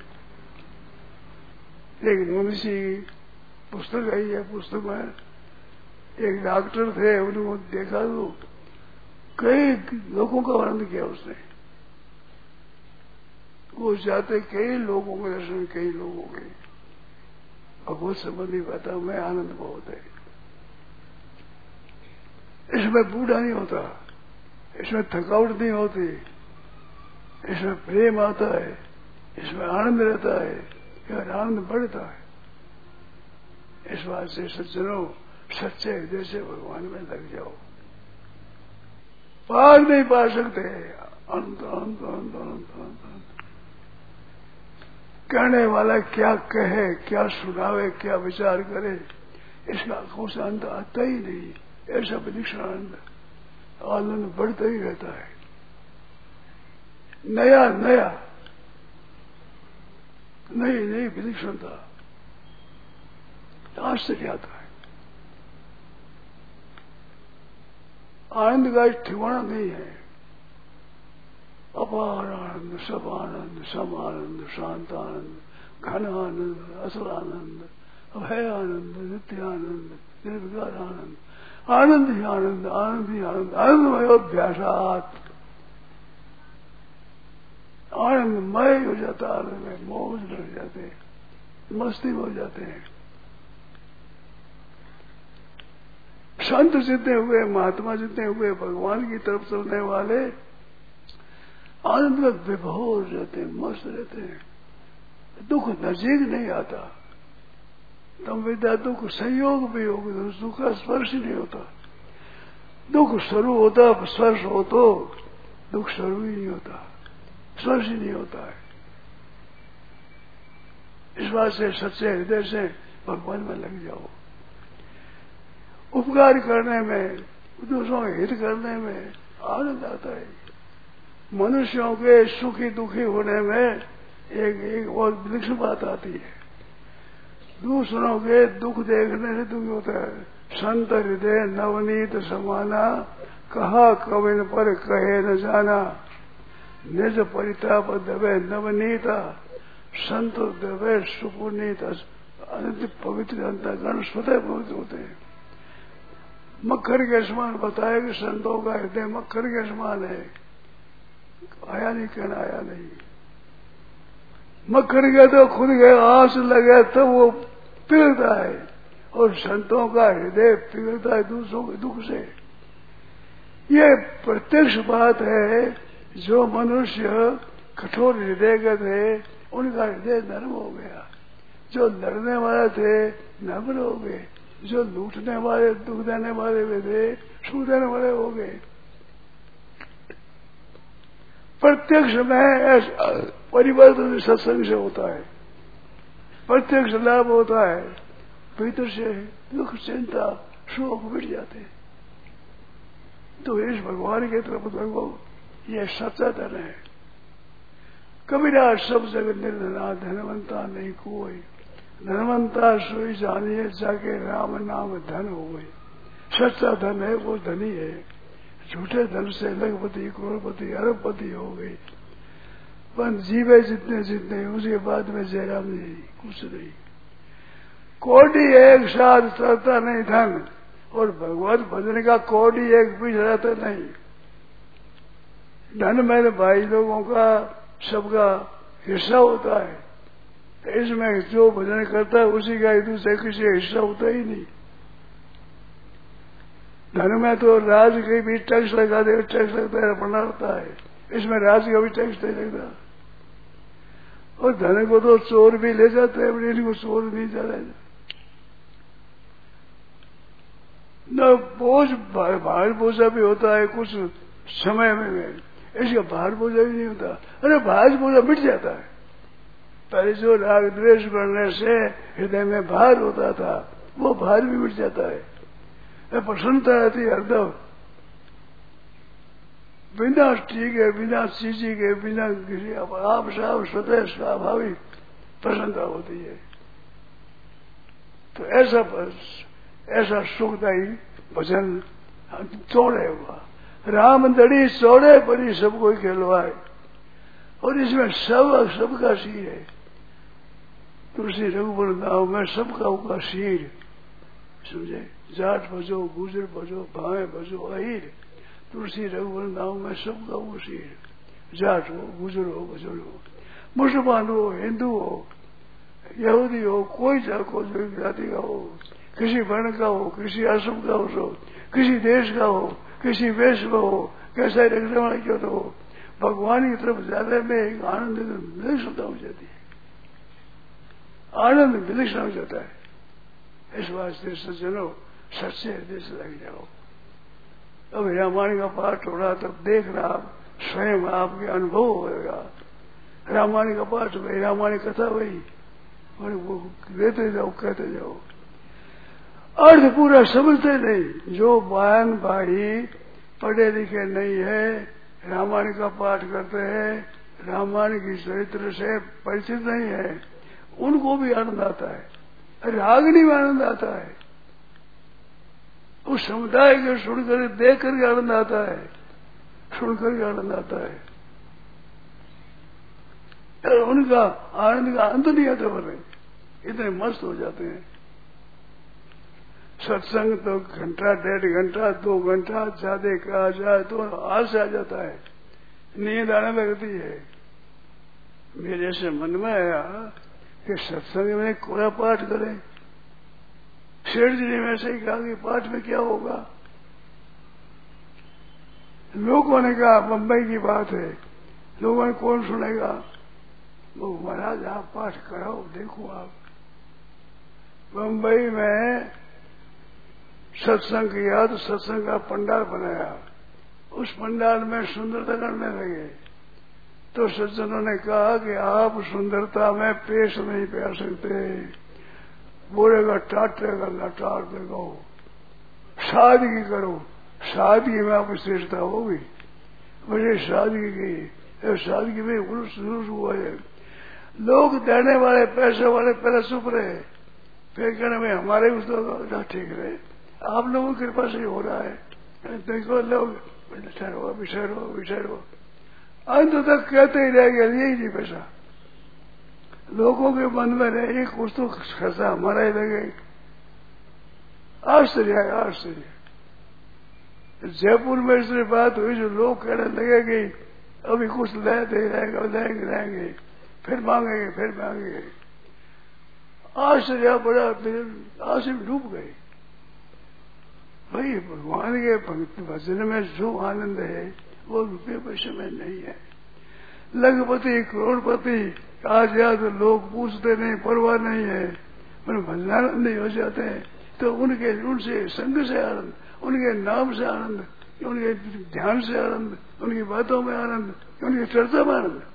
एक मनुष्य पुस्तक आई है, पुस्तक में एक डॉक्टर थे, उन्होंने देखा तो कई लोगों का वर्णन किया उसने। वो जाते कई लोगों के दर्शन, कई लोगों के भगवत संबंधी बता मैं आनंद बहुत है। इसमें बूढ़ा नहीं होता, इसमें थकावट नहीं होती, इसमें प्रेम आता है, इसमें आनंद रहता है, यार आनंद बढ़ता है। इस बात से सज्जनों सच्चे हृदय से भगवान में लग जाओ। पार नहीं पा सकते अनंत अनंत अनंत अनंत अनंत। कहने वाला क्या कहे, क्या सुनावे, क्या विचार करे, इसका आंखों से अंत आता ही नहीं। ऐसा विलक्षण आनंद, आनंद बढ़ता ही रहता है, नया नया, नई नई विलक्षणता, आश्चर्य आता है। आनंद का ठिकाना नहीं है। अपार आनंद, सब आनंद, सम आनंद, शांत आनंद, घन आनंद, असल आनंद, अभय आनंद, नित्य आनंद, निर्विकार आनंद, आनंद ही आनंद, आनंद ही आनंद, आनंदमय अभ्यासात आनंदमय हो जाता, आनंद में मौज हो जाते हैं, मस्ती हो जाते हैं। संत जितने हुए, महात्मा जितने हुए, भगवान की तरफ चलने वाले आनंद में विभोर रहते हैं, मस्त रहते हैं। दुख नजीक नहीं आता। तम विद्या दुख संयोग भी होगा, दुख का स्पर्श ही नहीं होता। दुख शुरू होता, स्पर्श हो तो दुख शुरू ही नहीं होता, स्पर्श ही नहीं होता है। इस बात से सच्चे हृदय से भगवान में लग जाओ। उपकार करने में, दूसरों का हित करने में आनंद आता है। मनुष्यों के सुखी दुखी होने में एक एक बहुत विलक्षण बात आती है। दूसरों के दुख देखने से दुखी होता है। संत हृदय नवनीत समाना, कहा कविन पर कहे न जाना, निज परिताप दबे नवनीता, संत दबे सुपुनीत। अनित्य पवित्र अंतःकरण स्वतः पवित्र होते हैं। मक्खर के समान बताया कि संतों का हृदय मक्खर के समान है। आया नहीं, कहना आया नहीं। मक्खर के तो खुद गए आंस लगे तो वो पिघलता है, और संतों का हृदय पिघलता है दूसरों के दुख से। ये प्रत्यक्ष बात है। जो मनुष्य कठोर हृदय के थे उनका हृदय नरम हो गया। जो लड़ने वाले थे नम्र हो गए, जो लूटने वाले दुख देने वाले वे थे सुख देने वाले हो गए। प्रत्यक्ष में ऐसा परिवर्तन सत्संग से होता है, प्रत्यक्ष लाभ होता है, भीतर से दुख चिंता शोक मिट जाते हैं। तो इस भगवान के तरफ देखो, ये सच्चा धन है। कबीरा सब जगत निर्धना धनवंता नहीं कोई, धनवंता सोई जानिए जाके राम नाम धन हो गई। सच्चा धन है वो धनी है, झूठे धन से लखपति करोड़पति अरबपति हो गई। पर जीवे जितने जितने उसके बाद में जयराम जी कुछ नहीं। कोटि एक साथ चलता नहीं धन, और भगवत भजन का कोटि एक बीच रहता नहीं। धन मेरे भाई लोगों का सबका हिस्सा होता है, इसमें जो भजन करता है उसी का एक दूसरे किसी हिस्सा होता ही नहीं। धन में तो राज के भी टैक्स लगा दे, टैक्स लगता है अपना होता है, इसमें राज का भी टैक्स नहीं लगता। और धन को तो चोर भी ले जाते हैं, इनको चोर नहीं चला न। बोझ भार बोझा भी होता है कुछ समय में, इसका भार बोझा भी नहीं होता। अरे भार बोझा मिट जाता है। पहले जो राग द्वेष बढ़ने से हृदय में भार होता था वो भार भी मिट जाता है, प्रसन्नता रहती है हरदम। बिना ठीक है, बिना चीजी के, बिना किसी आप साफ स्वतः स्वाभाविक प्रसन्नता होती है। तो ऐसा ऐसा सुखदायी भजन चौड़े हुआ। राम दड़ी चौड़े पर ही सब कोई खेलवाए, और इसमें सब सबका शीर है। तुलसी रघुबर नाव में सबका उनका शीर, समझे। जाट भजो, गुजर भजो, भावे भजो, अहीर। तुलसी रघुबर नाव में सबका वो शीर। जाट हो, गुजर हो, भजन हो, मुसलमान हो, हिंदू हो, यहूदी हो, कोई को जो जाति का हो, किसी वर्ण का हो, किसी आश्रम का हो, किसी देश का हो, किसी वेश में हो, कैसा रखने क्यों तो हो, भगवान की तरफ जाने में एक आनंद विलक्षणता हो जाती है, आनंद विलक्षण हो जाता है। इस वास्ते सज्जनों सच्चे हृदय से लग जाओ। अब रामायण का पाठ हो रहा तब देखना, आप स्वयं आपके अनुभव होगा। रामायण का पाठ वही, रामायण कथा वही, और वो देते जाओ, कहते जाओ। अर्थ पूरा समझते नहीं। जो बहन भाई पढ़े लिखे नहीं है, रामायण का पाठ करते हैं, रामायण की चरित्र से परिचित नहीं है, उनको भी आनंद आता है, रागनी में आनंद आता है। उस समुदाय को सुनकर देख करके आनंद आता है, सुनकर के आनंद आता है। उनका आनंद का अंत नहीं आता, बने इतने मस्त हो जाते हैं। सत्संग तो घंटा डेढ़ घंटा दो घंटा ज्यादा कहा जाए तो आज से आ जाता है, नींद आने लगती है। मेरे से मन में आया कि सत्संग में कोई पाठ करें। शेठ जी ने वैसे ही कहा कि पाठ में क्या होगा। लोगों ने कहा बम्बई की बात है, लोगों ने कौन सुनेगा। वो महाराज आप पाठ कराओ, देखो आप बम्बई में सत्संग किया तो सत्संग का पंडाल बनाया, उस पंडाल में सुंदरता करने लगे। तो सज्जनों ने कहा कि आप सुंदरता में पेश नहीं पा सकते, बोलेगा टाटेगा ना टाट देगा, सादगी करो, सादगी में आपकी श्रेष्ठता होगी। मुझे सादगी की, सादगी में उलूस हुआ है। लोग देने वाले पैसे वाले पहले चुप रहे, फिर कहने में हमारे उस तो ठीक रहे, आप लोगों की कृपा से हो रहा है। देखो लोग ठहरो बिछरो बिछरो, अंत तक कहते ही रह गए यही नहीं पैसा। लोगों के मन में रहे कुछ तो खर्चा हमारा ही लगे। आश्चर्य है, आश्चर्य। जयपुर में इसलिए बात हुई, जो लोग कहने लगे कि अभी कुछ लेते रहेंगे, लेंगे रहेंगे, फिर मांगेंगे, फिर मांगेंगे। आश्चर्य बड़ा, आश्चर्य डूब गए। भाई भगवान के भजन में जो आनंद है वो रुपये पैसे में नहीं है। लखपति करोड़पति आज याद लोग पूछते नहीं, परवाह नहीं है, पर भजनानंद नहीं हो जाते हैं तो उनके उनसे संग से आनंद, उनके नाम से आनंद, उनके ध्यान से आनंद, उनकी बातों में आनंद, उनकी चर्चा में आनंद।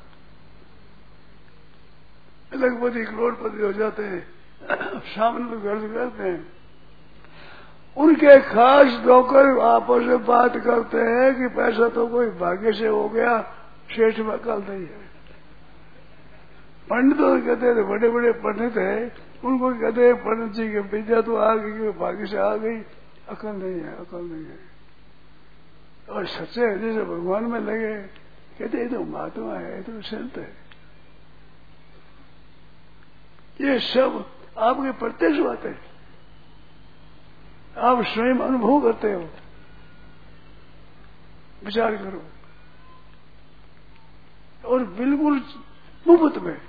लखपति करोड़पति हो जाते हैं, सामने तो गर्ज करते हैं। उनके खास नौकर आपस में बात करते हैं कि पैसा तो कोई भाग्य से हो गया, शेष में अकल नहीं है। पंडित तो कहते थे, बड़े बड़े पंडित है, उनको कहते हैं पंडित जी की विद्या तो आ गई, भाग्य से आ गई, अकल नहीं है, अकल नहीं है। और सच्चे जैसे भगवान में लगे, कहते ये तो महात्मा है, ये तो संत है। ये सब आपके प्रत्यक्ष बात है, आप स्वयं अनुभव करते हो। विचार करो, और बिल्कुल मुफ्त में,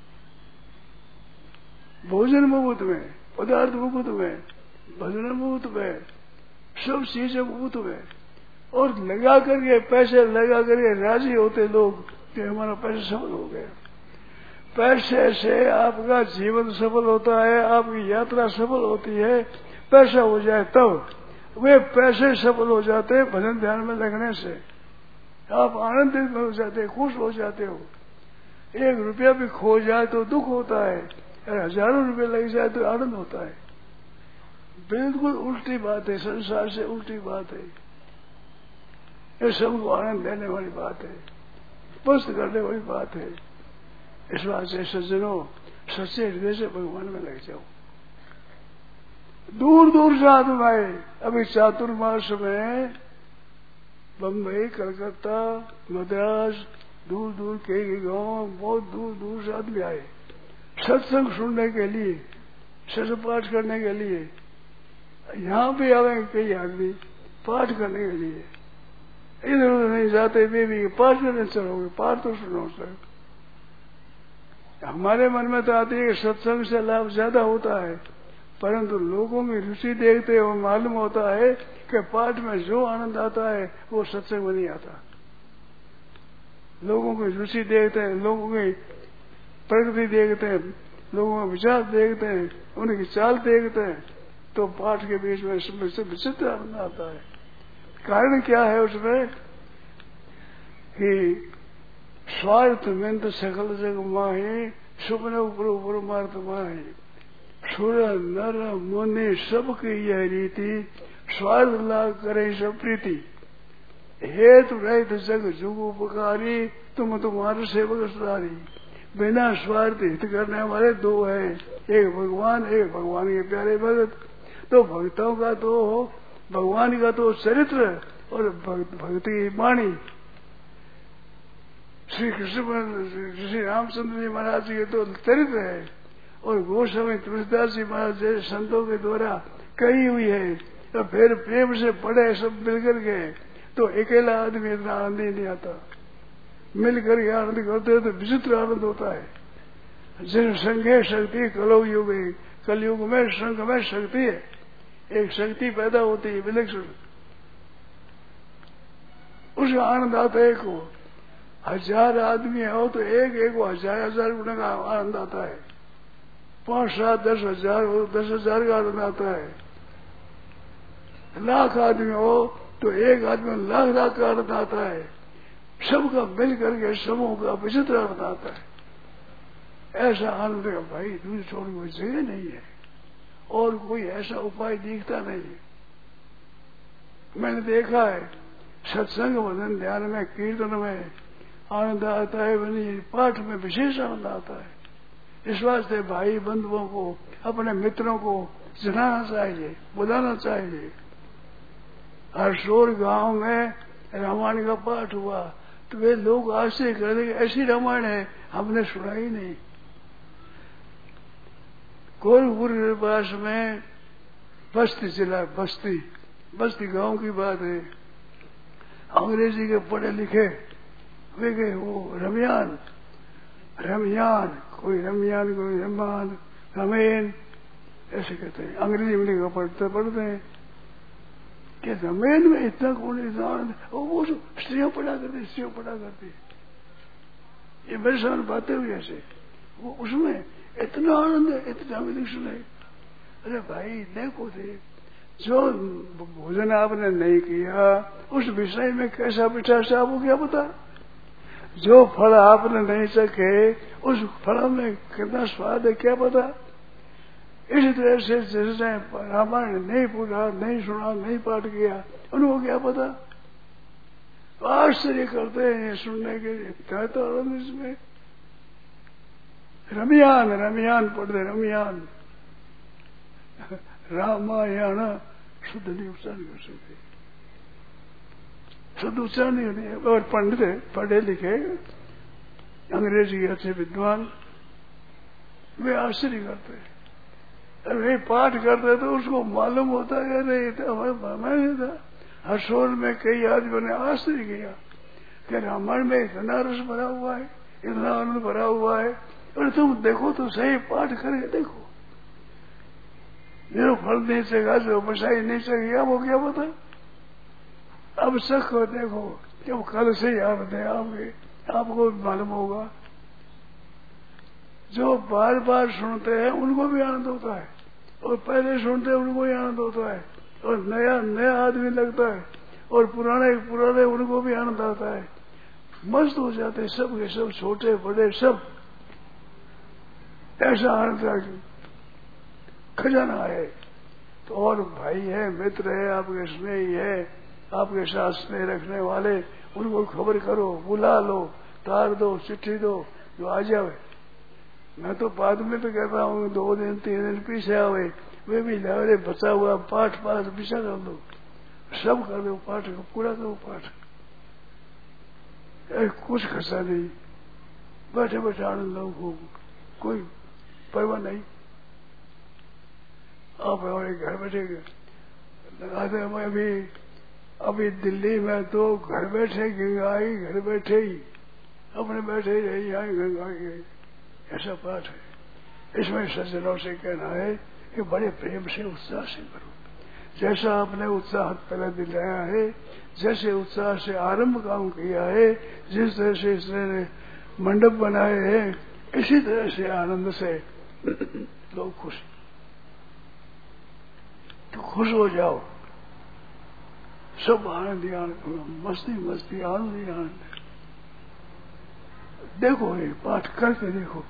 भोजन मुफ्त में, पदार्थ मुफ्त में, भजन मुफ्त में, सब चीजें मुफ्त में। और लगा करके पैसे लगा करके राजी होते लोग कि हमारा पैसा सफल हो गया। पैसे से आपका जीवन सफल होता है, आपकी यात्रा सफल होती है। पैसा हो जाए तब, वे पैसे सफल हो जाते हैं भजन ध्यान में लगने से। आप आनंदित हो जाते, खुश हो जाते हो। एक रुपया भी खो जाए तो दुख होता है, और हजारों रुपये लग जाए तो आनंद होता है। बिल्कुल उल्टी बात है, संसार से उल्टी बात है। ये सबको आनंद देने वाली बात है, पुष्ट करने वाली बात है। इस बात से सज्जनों, सच्चे हृदय से भगवान में लग जाओ। दूर दूर से आदमी आए, अभी चातुर्मास में बम्बई, कलकत्ता, मद्रास, दूर दूर के गांव, बहुत दूर दूर से आदमी आए सत्संग सुनने के लिए, सत्संग पाठ करने के लिए। यहाँ भी आवेंगे कई आदमी पाठ करने के लिए, इधर उधर नहीं जाते। वे भी पाठ करने चलोगे, पाठ तो सुनो सर। हमारे मन में तो आती है कि सत्संग से लाभ ज्यादा होता है, परंतु लोगों की रुचि देखते हुए मालूम होता है कि पाठ में जो आनंद आता है वो सत्संग में नहीं आता। लोगों की रुचि देखते हैं, लोगों की प्रगति देखते हैं, लोगों का विचार देखते हैं, उनकी चाल देखते हैं, तो पाठ के बीच में विचित्र आनंद आता है। कारण क्या है उसमें कि स्वार्थ में तो सकल जग माही, सुपने ऊपर परमार्थ माही। सुर नर मुनि सबकी यह रीति, स्वार्थ लाभ करे सब प्रीति। हेतु रहित जग जुग उपकारी, तुम तुम्हारे सेवक सुधारी। बिना स्वार्थ हित करने वाले दो है, एक भगवान, एक भगवान के प्यारे भगत। तो भक्तों का तो भगवान का तो चरित्र और भक्ति की वाणी। श्री कृष्ण श्री रामचंद्र जी महाराज जी के तो चरित्र है, और गोस्वामी तुलसीदास जी महाराज जैसे संतों के द्वारा कही हुई है। तो फिर प्रेम से पढ़े सब मिलकर के, तो अकेला आदमी इतना आनंद ही नहीं आता। मिलकर के आनंद करते हैं तो विचित्र आनंद होता है। जिन संघे शक्ति कलौ युग, कलयुग में संघ में शक्ति है, एक शक्ति पैदा होती है विलक्षण, उसका आनंद आता है। को हजार आदमी हो तो एक एक को हजार हजार गुना का आनंद आता है। पांच सात दस हजार हो, दस हजार का आनंद आता है। लाख आदमी हो तो एक आदमी लाख लाख का आनंद आता है। सबका मिल करके समूह का विचित्र आनंद आता है। ऐसा आनंद का भाई दूर छोड़ कोई जगह नहीं है, और कोई ऐसा उपाय दिखता नहीं है। मैंने देखा है सत्संग भजन ध्यान में, कीर्तन में आनंद आता है, वही पाठ में विशेष आनंद आता है। इस वास्ते भाई बंधुओं को, अपने मित्रों को जनाना चाहिए, बुलाना चाहिए। हरसोर गांव में रामायण का पाठ हुआ तो वे लोग आश्चर्य करते ऐसी रामायण है, हमने सुना ही नहीं। गोरखपुर के पास में बस्ती जिला, बस्ती बस्ती गांव की बात है। अंग्रेजी के पढ़े लिखे वे गए, वो रमयान रमयान कोई रमयान कोई रमान रमेन ऐसे कहते हैं। अंग्रेजी में लिखा पढ़ते पढ़ते हैं कि रमेन में इतना कौन इतना आनंद, वो स्त्रियों पढ़ा करती, स्त्रियों पढ़ा करती। ये मेरे सामने बातें हुई ऐसे, वो उसमें इतना आनंद है, इतना विधिक सुनाई। अरे भाई देखो थे, जो भोजन आपने नहीं किया उस विषय में कैसा मिठास है आपको क्या पता। जो फल आपने नहीं सके उस फल में कितना स्वाद है क्या पता। इसी तरह से जिसने रामायण नहीं पूरा, नहीं सुना, नहीं पाठ किया, उनको क्या पता। आश्चर्य करते हैं सुनने के लिए, क्या तो आनंद इसमें। रमयान रमयान पढ़ते, रमयान रामायण शुद्ध नहीं उच्चारण कर सकते, शुद्ध उच्चारण नहीं होती। और पंडित पढ़े लिखे अंग्रेजी अच्छे विद्वान वे आश्चर्य करते हैं। अरे पाठ करते तो उसको मालूम होता है नहीं तो हमारे नहीं था। हर्षोल में कई आदमियों ने आश्चर्य किया कि रामायण में इतना रस भरा हुआ है, इतना आनंद भरा हुआ है, और तुम देखो तो सही पाठ करके देखो। जो फल नहीं सका, जो बसाई नहीं सकेगा वो क्या पता। अब सको देखो, जब कल से ही आनंद है आपके, आपको भी मालूम होगा। जो बार बार सुनते हैं उनको भी आनंद होता है, और पहले सुनते हैं उनको भी आनंद होता है, और नया नया आदमी लगता है, और पुराने पुराने उनको भी आनंद आता है। मस्त हो जाते हैं सब के सब, छोटे बड़े सब। ऐसा आनंद खजाना है। तो और भाई है, मित्र है, आपके स्नेही है, आपके साथ स्नेह रखने वाले, उनको खबर करो, बुला लो, तार दो, चिट्ठी दो, जो आ जावे। मैं तो बाद में तो कहता हूँ दो दिन तीन दिन पीछे आवे, वे भी लहरे बचा हुआ पाठ पाठ पीछा कर दो, सब कर दो, पाठ को पूरा करो पाठ। कुछ खर्चा नहीं, बैठे बैठे आनंद लो, खूब, कोई परवाह नहीं। आप हमारे घर बैठे लगाते हम अभी अभी दिल्ली में तो घर बैठे गंगा आई, घर बैठे ही अपने बैठे ही रही, आई गंगा गई, ऐसा पाठ है। इसमें सज्जनों से कहना है कि बड़े प्रेम से उत्साह से करो। जैसा आपने उत्साह पहले दिलाया है, जैसे उत्साह से आरंभ काम किया है, जिस तरह से इसने मंडप बनाए हैं, इसी तरह से आनंद से लोग खुश, तो खुश हो जाओ। सब आनंद आनंद, मस्ती मस्ती, आनंद ही आनंद। देखो ये पाठ करके देखो।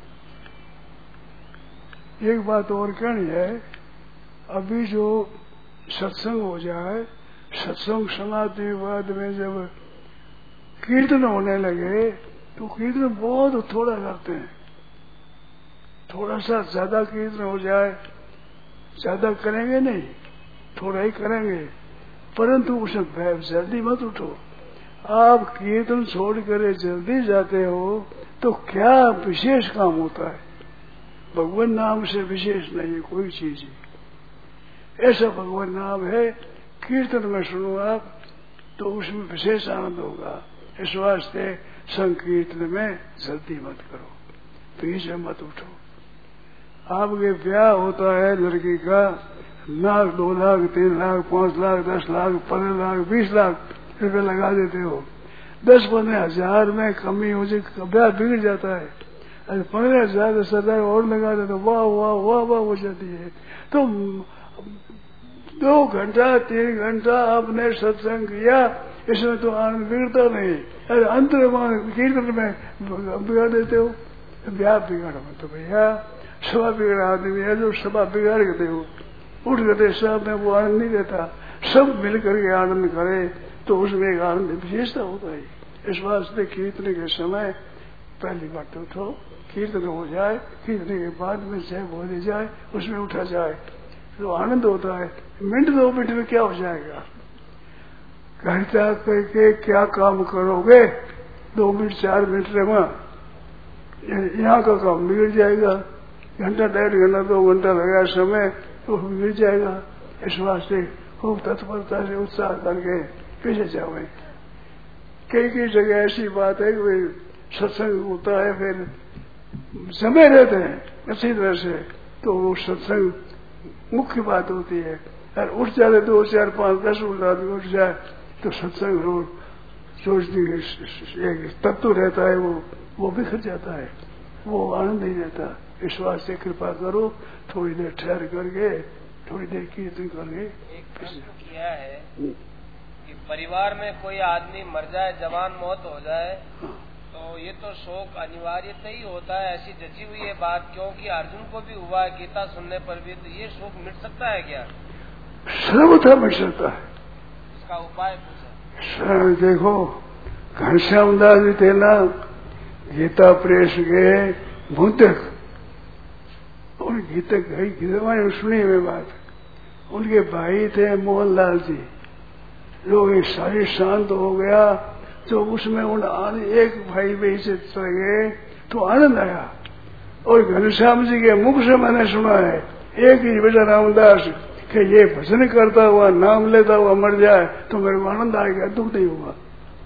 एक बात और कहनी है, अभी जो सत्संग हो जाए, सत्संग समाधि के बाद में जब कीर्तन होने लगे तो कीर्तन बहुत थोड़ा करते हैं। थोड़ा सा ज्यादा कीर्तन हो जाए, ज्यादा करेंगे नहीं, थोड़ा ही करेंगे, परंतु उसमें जल्दी मत उठो। आप कीर्तन छोड़ कर जल्दी जाते हो तो क्या विशेष काम होता है। भगवान नाम से विशेष नहीं है कोई चीज, ऐसा भगवान नाम है। कीर्तन में सुनो आप तो उसमें विशेष आनंद होगा। इस वास्ते संकीर्तन में जल्दी मत करो, पीछे मत उठो। आपके ब्याह होता है लड़की का, लाख, दो लाख, तीन लाख, पांच लाख, दस लाख, पंद्रह लाख, बीस लाख रुपये लगा देते हो। दस पंद्रह हजार में कमी हो जाए, ब्याह बिगड़ जाता है। अरे पंद्रह हजार दस हजार और लगा देते, वाह वाह वाह वाह हो जाती है। तो दो घंटा तीन घंटा आपने सत्संग किया, इसमें तो आनंद बिगड़ता नहीं। अरे अंतर कीर्तन में बिगाड़ देते हो। ब्याह बिगाड़ो तो भैया, सभा बिगड़ा आदमी है जो सभा बिगाड़ देते हो, उठ गए सब में वो आनंद नहीं देता। सब मिलकर के आनंद करे तो उसमें एक आनंद विशेषता होता है। इस वास्ते कीर्तन के समय पहली बात तो उठो, कीर्तन हो जाए, कीर्तन के बाद में जय बोली जाए, उसमें उठा जाए तो आनंद होता है। मिनट दो मिनट में क्या हो जाएगा, घर जा करके क्या काम करोगे, दो मिनट चार मिनट में यहाँ का काम बिगड़ जाएगा। घंटा डेढ़ घंटा दो घंटा लगा समय तो बिगड़ जाएगा। इस वास्ते खूब तत्परता से उत्साह करके पीछे जाओगे। कई कई जगह ऐसी बात है कि सत्संग होता है, फिर समय रहते हैं अच्छी तरह से, तो वो सत्संग मुख्य बात होती है। और उठ जाते दो चार पांच दस आदमी उठ जाए तो सत्संग रोज सोचती एक तत्व रहता है, वो वो बिखर जाता है, वो आनंद नहीं रहता। इस वास्ते कृपा करो, थोड़ी देर ठहर करके, थोड़ी देर कीर्तन करके। एक प्रश्न किया है कि परिवार में कोई आदमी मर जाए, जवान मौत हो जाए, तो ये तो शोक अनिवार्यता ही होता है, ऐसी जची हुई है बात, क्योंकि अर्जुन को भी हुआ है गीता सुनने पर भी, तो ये शोक मिट सकता है क्या? सर्वथा मिट सकता है। इसका उपाय पूछा। सर देखो, घनश्याम दास जी थे ना, गीता प्रेस के भूतक, और गीतक गई गीता सुनी में बात, उनके भाई थे मोहनलाल जी, लोग एक सारी शांत हो गया, तो उसमें उन एक भाई भाई से चले गए तो आनंद आया। और घनश्याम जी के मुख से मैंने सुना है, एक ही बेटा रामदास कि ये भजन करता हुआ नाम लेता हुआ मर जाए तो मेरे को आनंद आएगा, दुख नहीं होगा।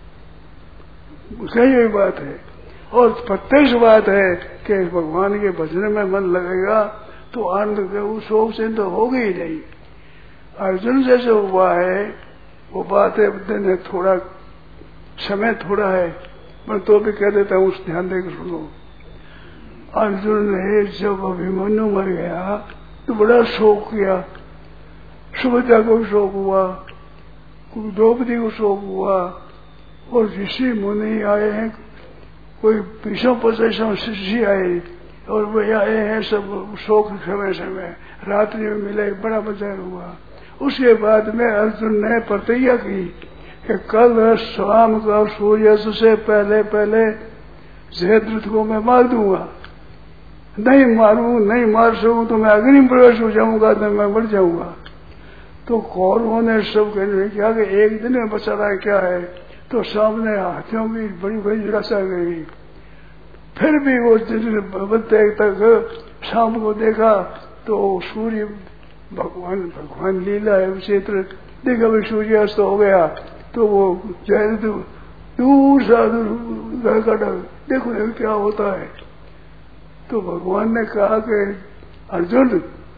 सही हुई बात है। और प्रत्यक्ष बात है कि भगवान के भजन में मन लगेगा तो आनंद उस शोक से तो होगी ही नहीं। अर्जुन जैसे हुआ है वो बात है, थोड़ा समय थोड़ा है, मैं तो भी कह देता हूँ, ध्यान देकर सुनो। अर्जुन ने जब अभिमन्यु मर गया तो बड़ा शोक किया, सुभद्रा को शोक हुआ, द्रौपदी को शोक हुआ, और ऋषि मुनि आए हैं, कोई पीछों पचासों ऋषि आए और वे आए हैं सब शोक समय समय, रात्रि में मिले, बड़ा मजा हुआ। उसके बाद में अर्जुन ने प्रतिज्ञा की कि कल शाम का सूर्यास्त से पहले पहले जयद्रथ को मैं मार दूंगा, नहीं मारू नहीं मार सकूं तो मैं अग्नि में प्रवेश हो जाऊंगा, तो मैं मर जाऊंगा। तो कौरवों ने सब कहने क्या कि एक दिन में बचा रहा है क्या है, तो सामने हाथियों की बड़ी बड़ी रसा गई। फिर भी वो दिन तक शाम को देखा तो सूर्य भगवान भगवान लीला है क्षेत्र देखा, भी सूर्यास्त हो गया तो वो जयद्रथ दूर सा दूर देखो देखो क्या होता है। तो भगवान ने कहा कि अर्जुन,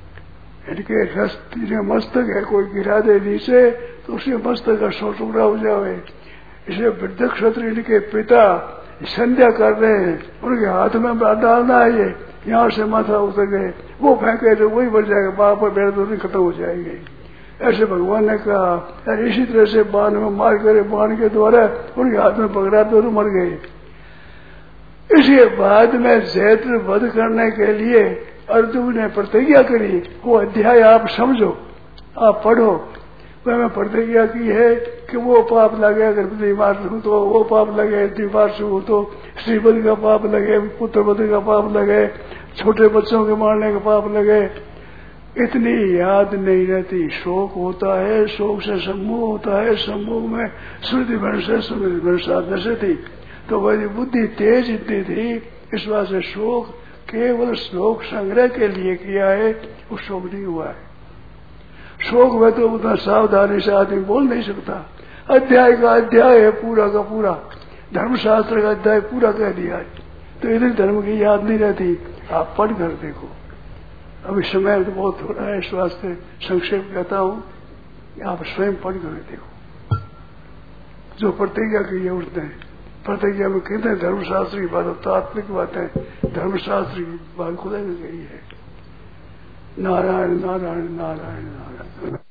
इनके मस्तक है, कोई गिरा दे नीचे तो उसके मस्तक का सौ टुकड़ा हो जाए। इसलिए वृद्ध क्षत्रिय इनके पिता संध्या कर रहे हैं, उनके हाथ में डालना है, ये यहाँ से माथा उतर गए, वो फेंके तो वही बढ़ जाएगा, बाप और बेटा दोनों खत्म हो जाएंगे। ऐसे भगवान ने कहा। इसी तरह से बाण में मार करे, बाण के द्वारा उनके हाथ में पकड़ा तो मर गए। इसके बाद में जयद्र वध करने के लिए अर्जुन ने प्रतिज्ञा करी, वो अध्याय आप समझो, आप पढ़ो। वह मैं प्रतिज्ञा की है कि वो पाप लगे अगर बीमार हूं तो, वो पाप लगे बीमार से हूं तो, श्रीवध का पाप लगे, पुत्रवध का पाप लगे, छोटे बच्चों के मारने का पाप लगे, इतनी याद नहीं रहती। शोक होता है, शोक से सम्मोह होता है, सम्मोह में स्मृति भ्रंश से स्मृति भ्रंश साधने से थी। तो वही बुद्धि तेज इतनी थी, इस बात से शोक केवल शोक संग्रह के लिए किया है, वो शोक नहीं हुआ है। शोक में तो उतना सावधानी से आदमी बोल नहीं सकता। अध्याय का अध्याय है, पूरा का पूरा धर्मशास्त्र का अध्याय पूरा कह दिया है, तो इधर धर्म की याद नहीं रहती। आप पढ़ कर देखो। अभी समय तो बहुत थोड़ा है, इस वास्ते संक्षेप कहता हूँ, आप स्वयं पढ़ कर देखो। जो प्रतिज्ञा की है उसने, प्रतिज्ञा में कहते हैं धर्मशास्त्र की बात, तात्विक बातें धर्मशास्त्र की बात खुदा में गई है। नारायण नारायण नारायण नारायण।